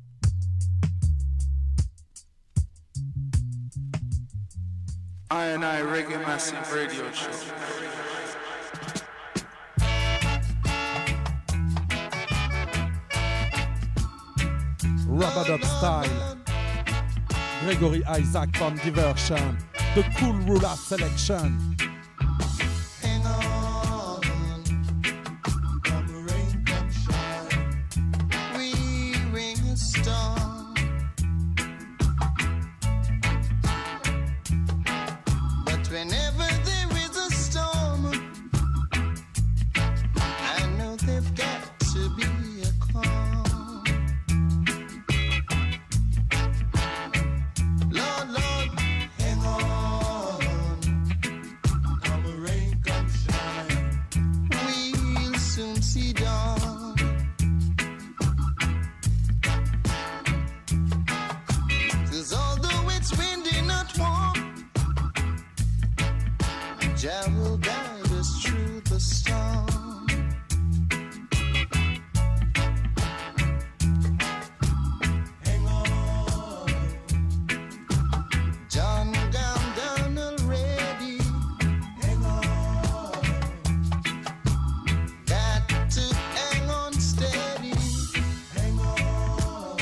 I and I Reggae Massive Radio Show. Rub-a-dub style. Gregory Isaac from Diversion. The Cool Ruler selection. Hang on, come rain, come shine. We ring a storm, but whenever there is a storm, I know they've got to be a calm. Lord, Lord, hang on, come rain, come shine. We'll soon see dawn. 'Cause although it's windy, not warm, Jah will guide us through the storm. Hang on, John down, down already. Hang on, got to hang on steady. Hang on,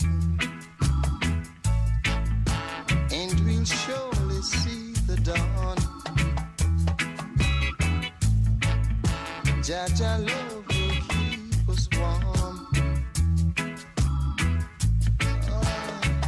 and we'll surely see the dawn. Jah Jah love will keep us warm. Oh.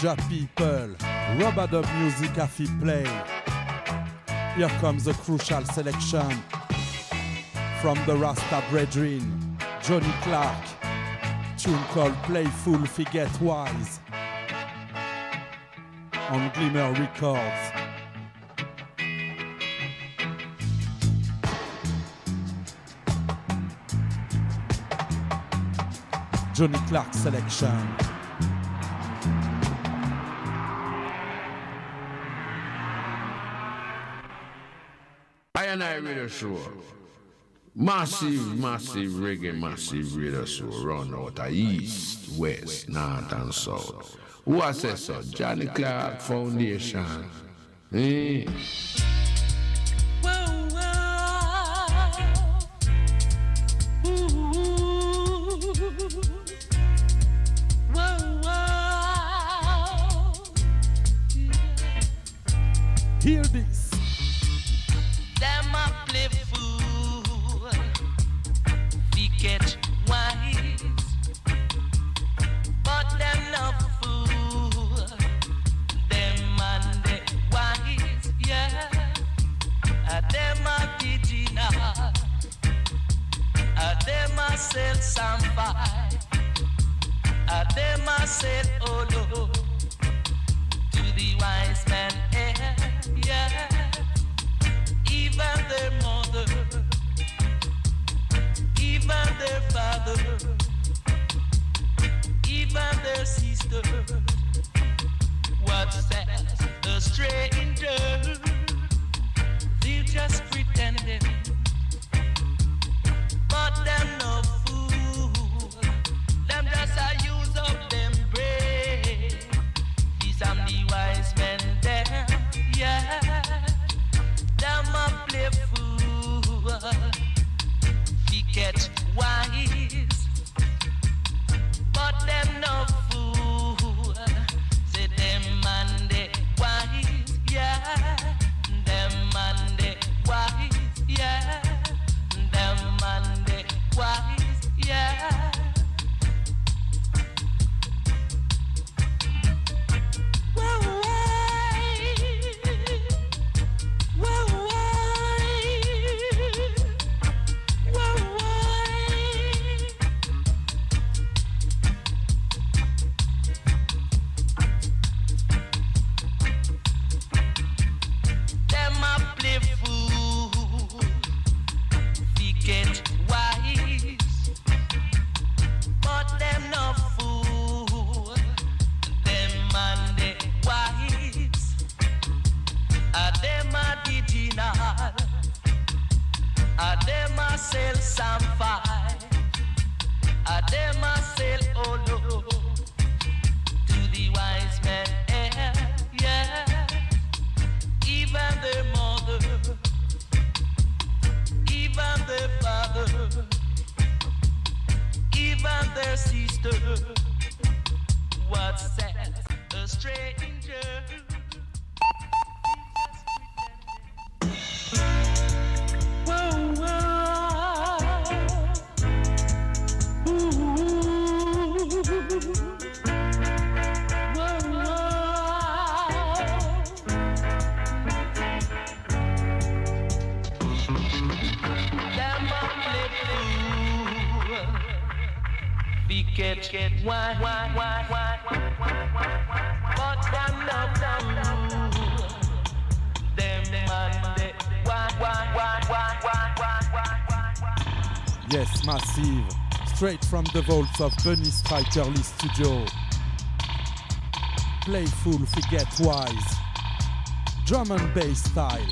Jah people, rubber dub music a fi play. Here comes the crucial selection from the Rasta brethren, Johnny Clark, tune called Playful Forget Wise on Glimmer Records. Johnny Clark selection. I and I radio show. Massive, massive reggae, massive radio show run out of east, west, north and south. Who I say so? Johnny Clark Foundation. Eh? Hear this. Them a play fool, forget wise, but them no fool. Them and they wise, yeah. A them a original, a them a sell some fight, a them a sell olo to the wise man. Yeah. Yeah, even their mother, even their father, even their sister, what says a stranger? They're just pretending, but them no fool. Them just a use up them brain. These are the wise men there. Yeah, them a play fool, forget wise, but them no fool. Say them and they wise, yeah. Them and they wise, yeah. Them and they wise, yeah. Whoa. Sell some fight, a them a sell olo to the wise men, yeah, yeah. Even their mother, even their father, even their sister, what says a stranger? Whoa, whoa. Get, get, why, why, why, why, but them love them, them man, they, why, why, why, why, why, why, why. Yes, massive, straight from the vaults of Bunny Striker Lee Studio. Playful, forget wise, drum and bass style.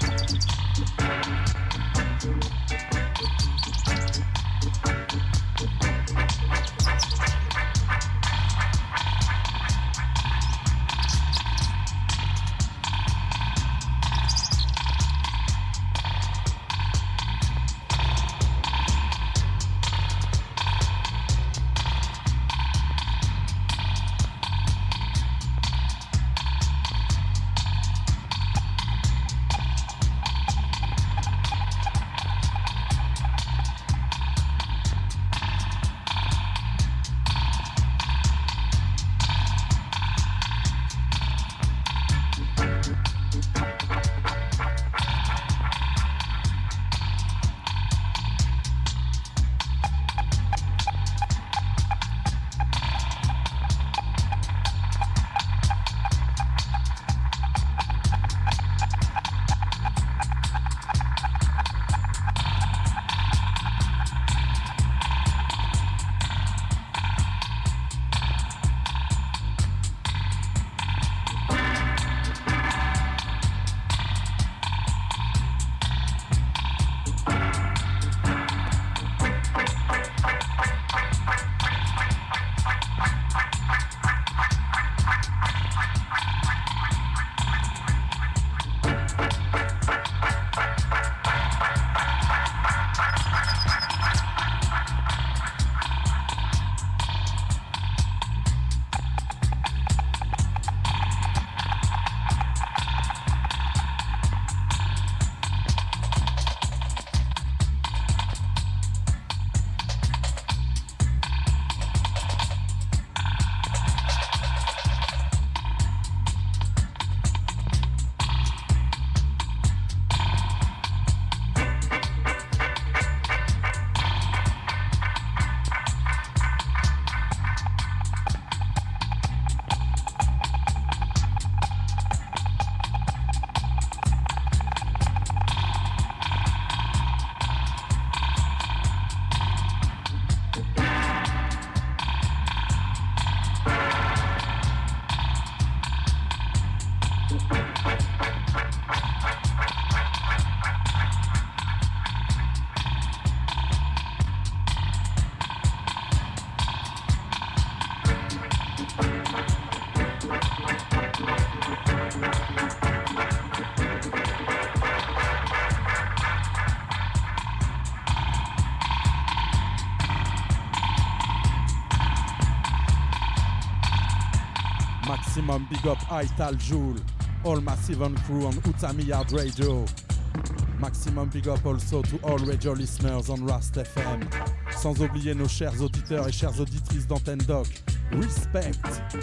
Maximum big up Ital Joule, all Massive and crew on Utami Yard Radio. Maximum big up also to all radio listeners on Rast F M. Sans oublier nos chers auditeurs et chères auditrices d'Antenne Doc. Respect.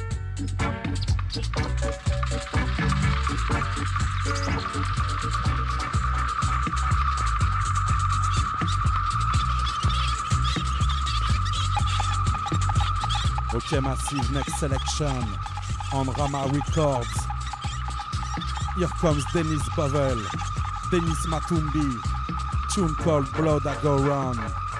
Ok, Massive, next selection on Rama Records. Here comes Dennis Pavel, Dennis Matumbi, tune called Blood I Go Run.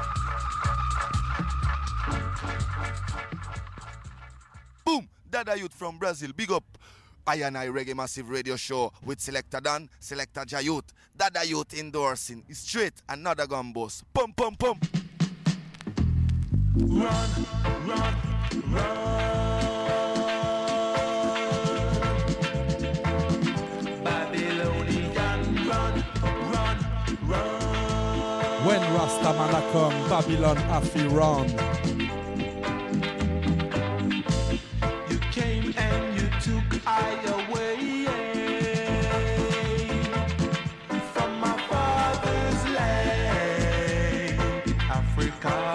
Boom! Dada Youth from Brazil, big up. I and I Reggae Massive Radio Show with Selector Dan, Selector Jayut. Dada Youth endorsing. It's straight, another gun boss. Pum, pum, pum. Run, run, run. Babylonian, run, run, run. When Rastamana come, Babylon Afi run. You came and you took I away from my father's land, Africa.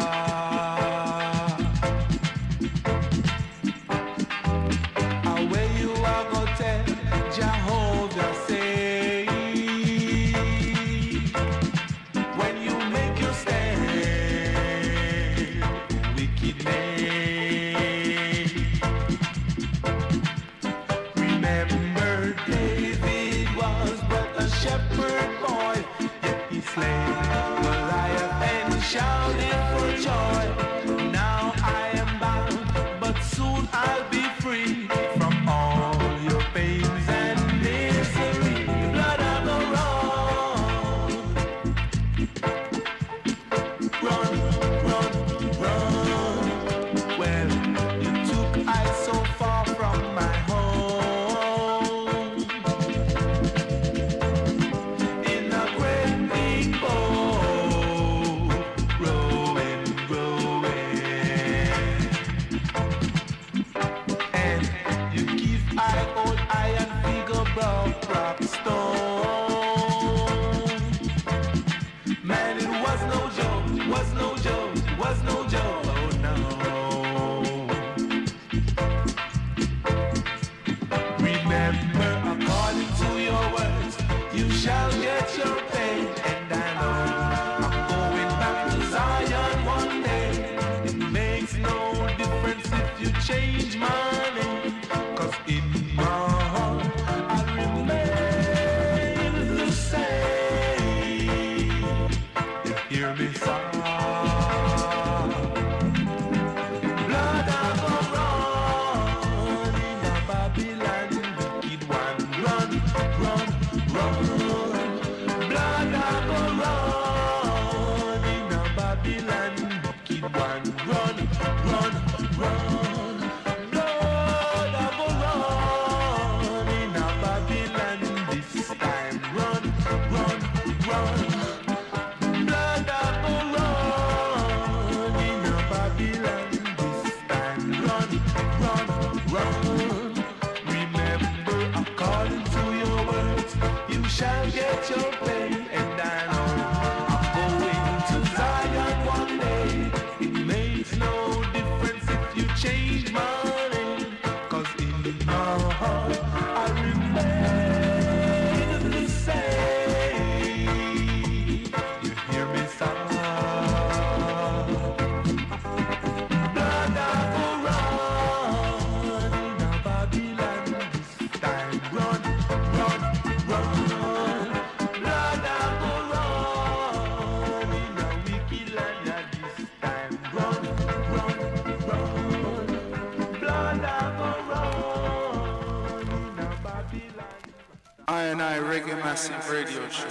I and I Reggae Massive Radio Show.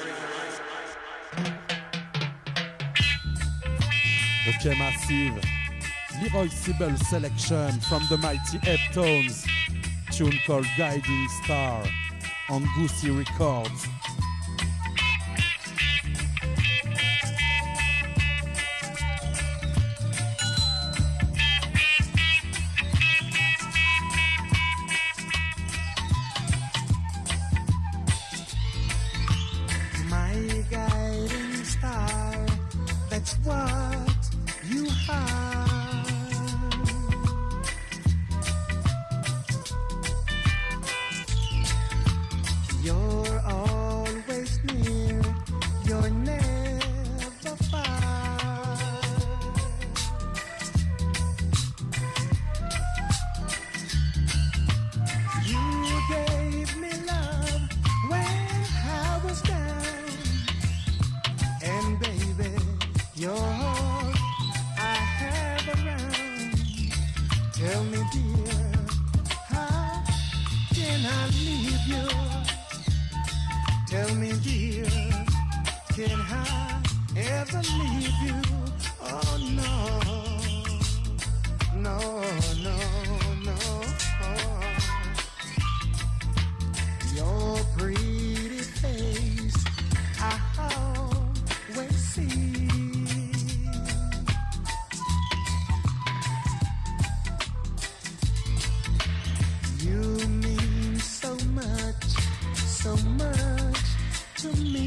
Okay, Massive. Leroy Sibel selection from the mighty Heptones. Tune called Guiding Star on Goosey Records. what you have. You're always near, you're never far. You gave me love when I was down, and baby, you're all I have around. Tell me, dear, how can I leave you? Tell me, dear, can I ever leave you? Oh no, no, no, no. Your pretty face I always see. You mean so much, so much to me.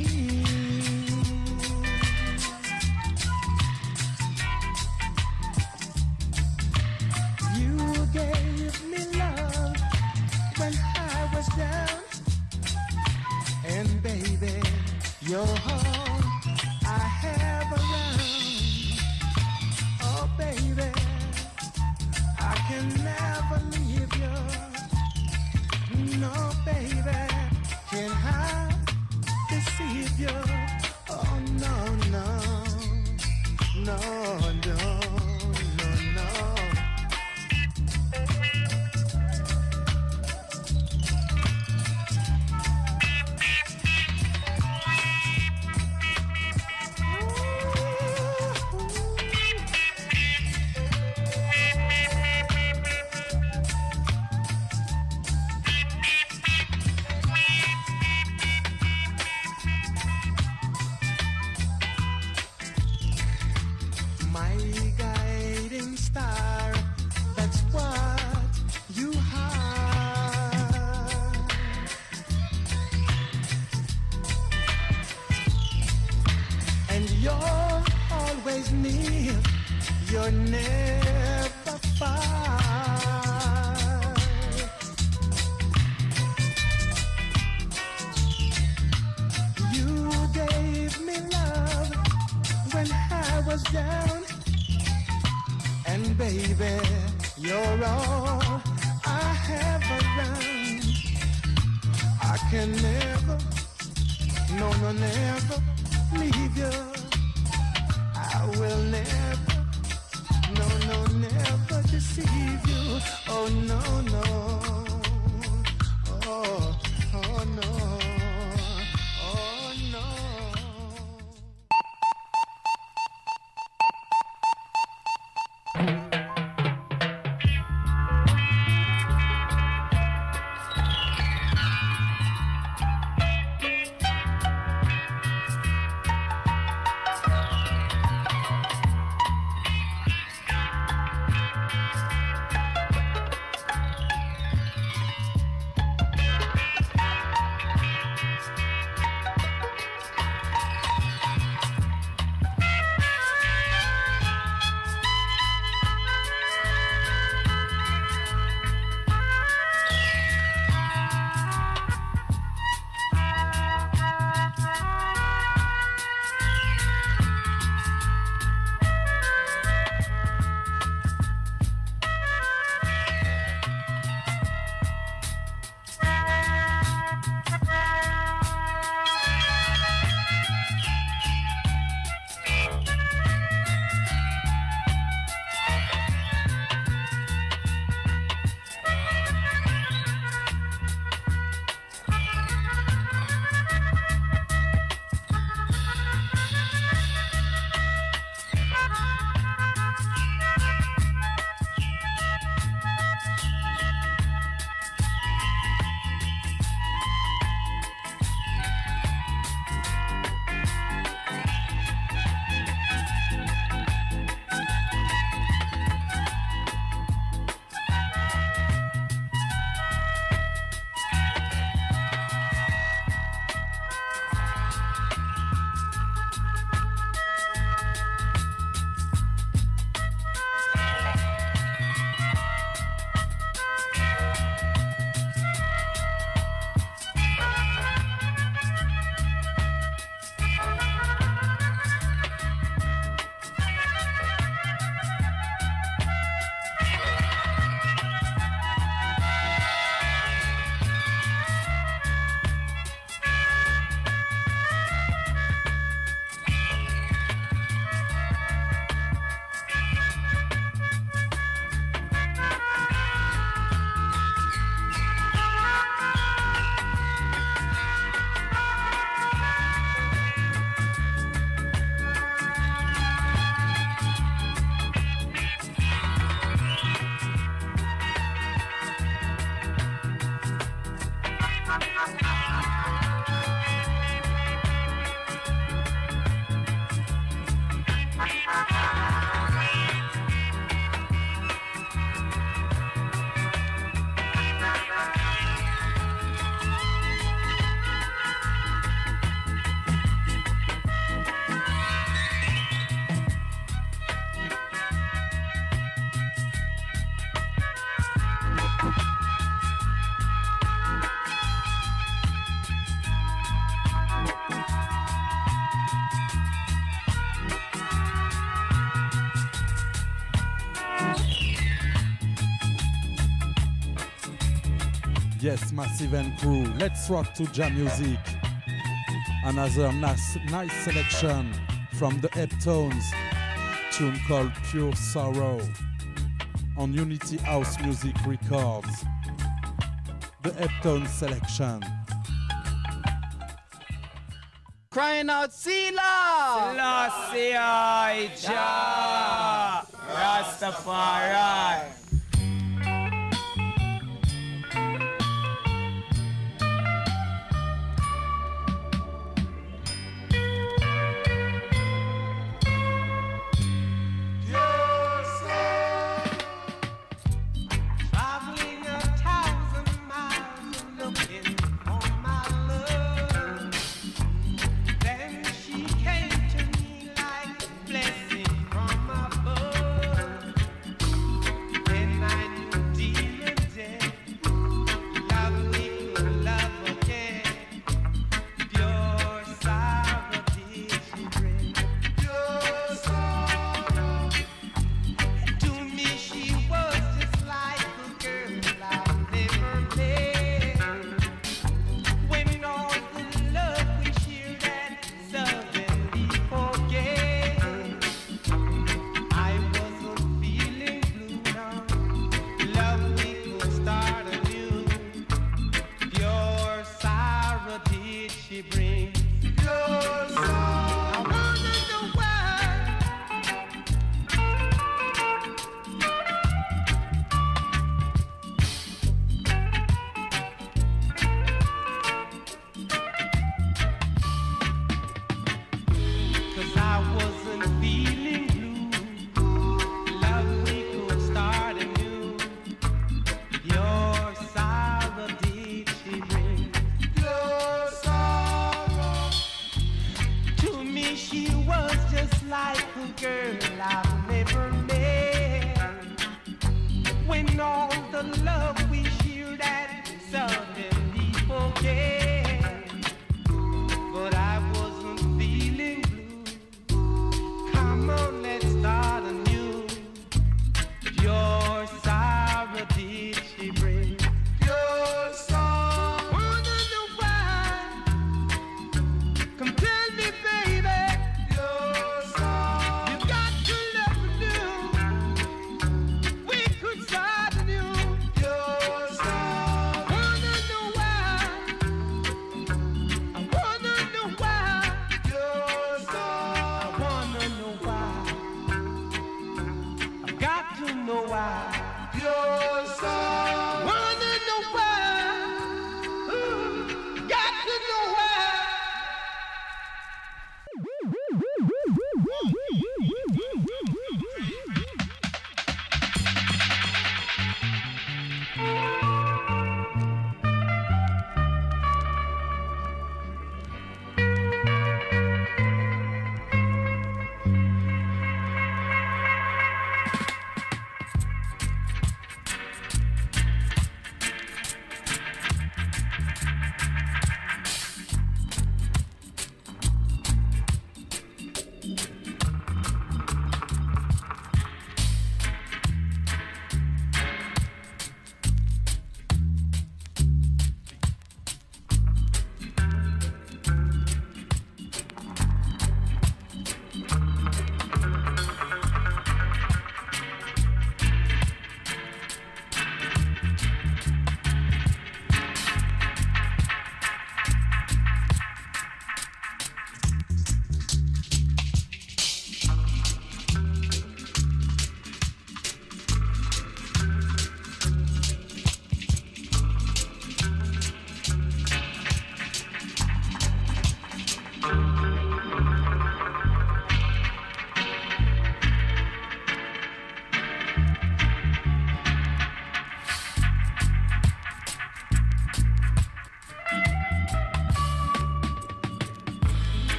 You gave me love when I was down, and baby, you're all I have around. Oh baby, I can never leave you. No baby, can I deceive you? Oh no, no, no, no, no, no. My guiding star, that's what you are. And you're always near, you're never far. You gave me love when I was down, and baby, you're all I have around. I can never, no, no, never leave you. I will never, no, no, never deceive you. Oh no, no, oh, oh no, oh no. Yes, Massive and crew. Let's rock to jam music. Another nice, nice selection from the Heptones. Tune called Pure Sorrow on Unity House Music Records. The Heptones selection. Crying out, Sila! Selassie I Jah Rastafari.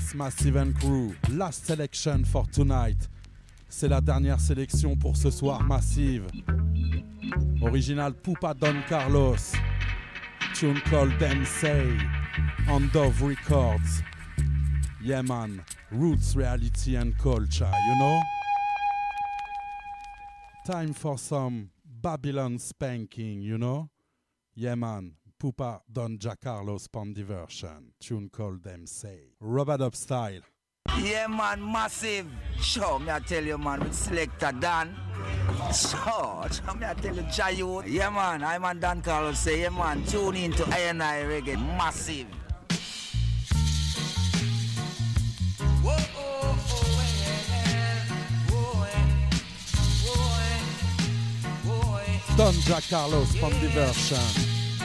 Yes, Massive and Crew, last selection for tonight. C'est la dernière sélection pour ce soir, Massive. Original Pupa Don Carlos. Tune called Them Say on Dove Records. Yeah, man. Roots, reality, and culture, you know? Time for some Babylon spanking, you know? Yeah, man. Pupa Don Carlos Pondy version. Tune called Them Say. Rub-a-dub style. Yeah, man, Massive. Sure, me I tell you, man, with Selector Dan. Sure, sure, me I tell you, Jayu. Yeah, man, I'm on Dan Carlos say, yeah, man, tune in to I and I Reggae Massive. Whoa, oh, oh, yeah, whoa, whoa, whoa. Don Jack Carlos Pondy version.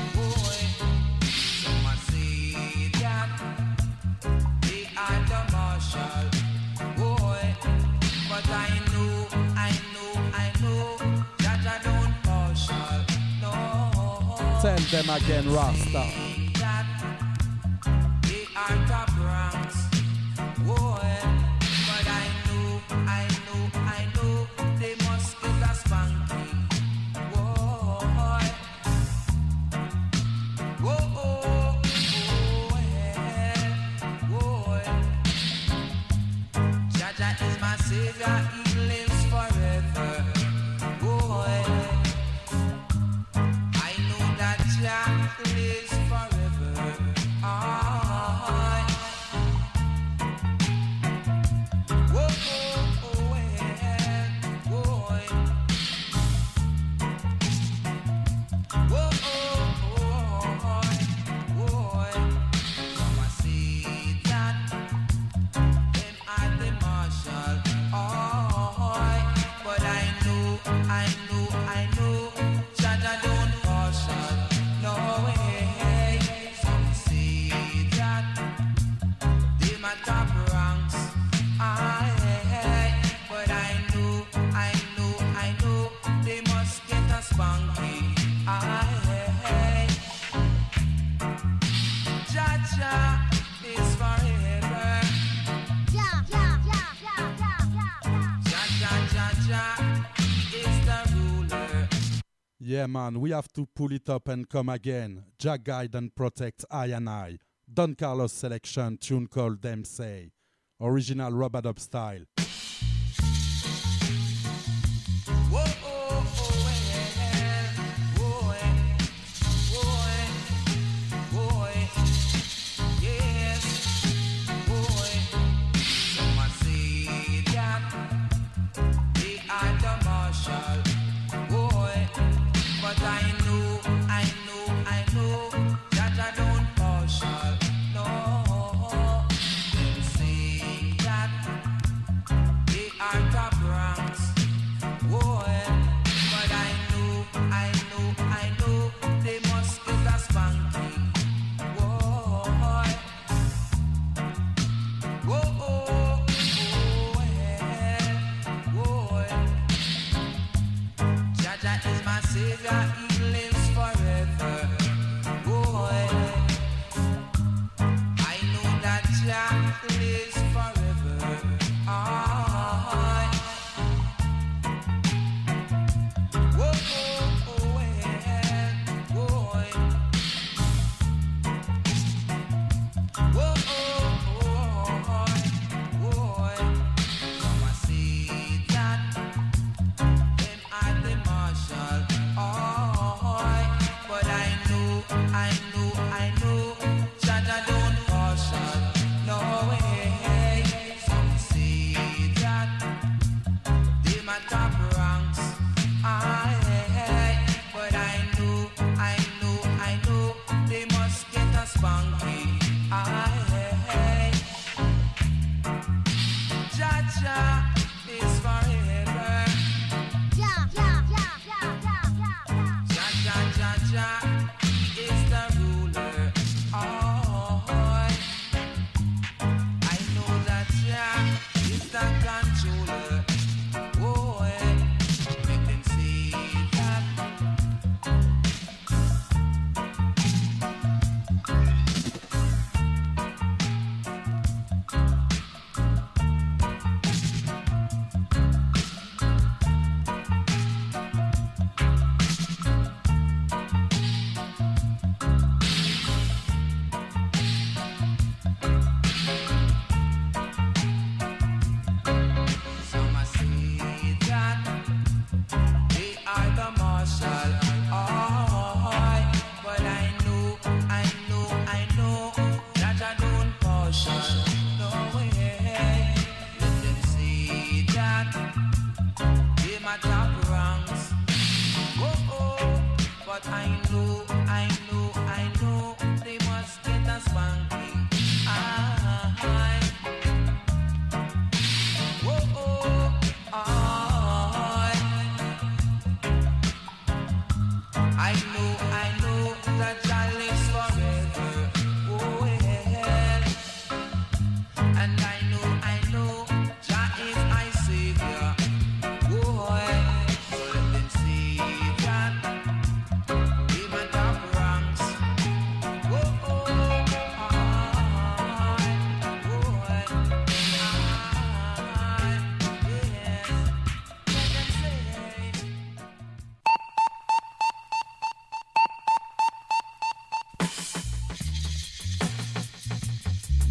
But I know, I know, I know that I don't partial, no. Tell them again, Rasta. That they are top ranks, boy. But I know, I know, I know they must get a spanking, boy. Whoa, oh, oh, yeah, boy. Jaja is my savior, he lives forever, boy. I know that Jah lives forever, I. Whoa, oh, oh, yeah, boy. Whoa, oh, oh, boy. Come and see that them are the marshal. But I know, I know, I know, Jaja don't partial, no way. Some say that they my top ranks, I, but I know, I know, I know, they must get a spanking, I, Jaja is forever. Yeah, yeah, yeah, yeah, yeah, yeah. Is the ruler. Yeah, man, we have to pull it up and come again. Jack guide and protect I and I. Don Carlos selection, tune called Them Say. Original rub-a-dub style. Whoa, oh, oh, yeah, boy, boy, boy, yes, boy. Someone say that they are the marshal, boy. But I know, I know, I know that I don't partial, no. Them say that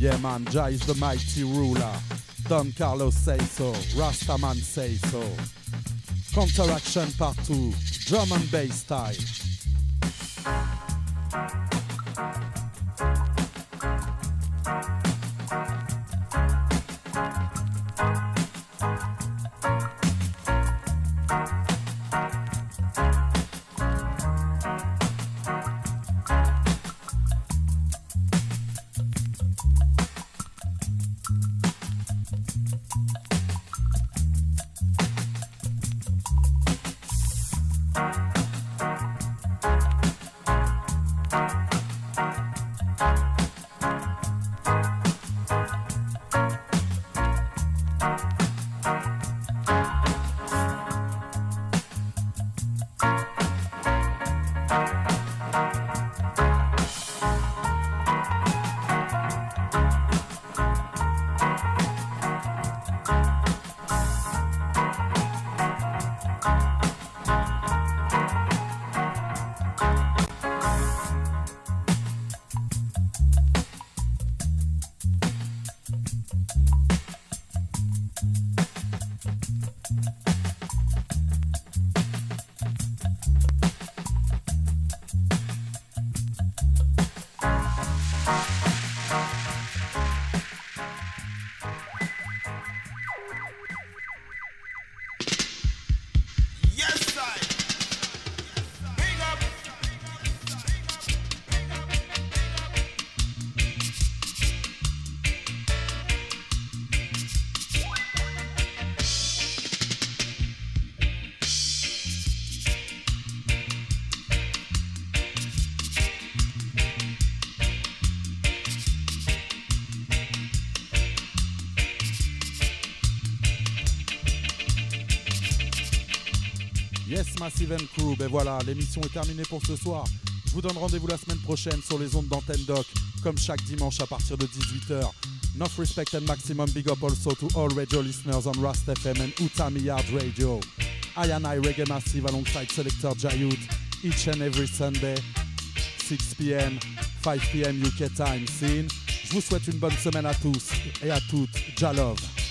Yeah man, Jah is the mighty ruler. Don Carlos say so, Rastaman say so. Counteraction part two, drum and bass style. Yes, Massive and Crew, ben voilà, l'émission est terminée pour ce soir. Je vous donne rendez-vous la semaine prochaine sur les ondes d'Antenne Doc, comme chaque dimanche à partir de dix-huit heures. Enough respect and maximum big up also to all radio listeners on Rast F M and Utami Yard Radio. I and I Reggae Massive alongside Selector Jayut each and every Sunday, six p m, five p m U K time. Scene. Je vous souhaite une bonne semaine à tous et à toutes. Jah love.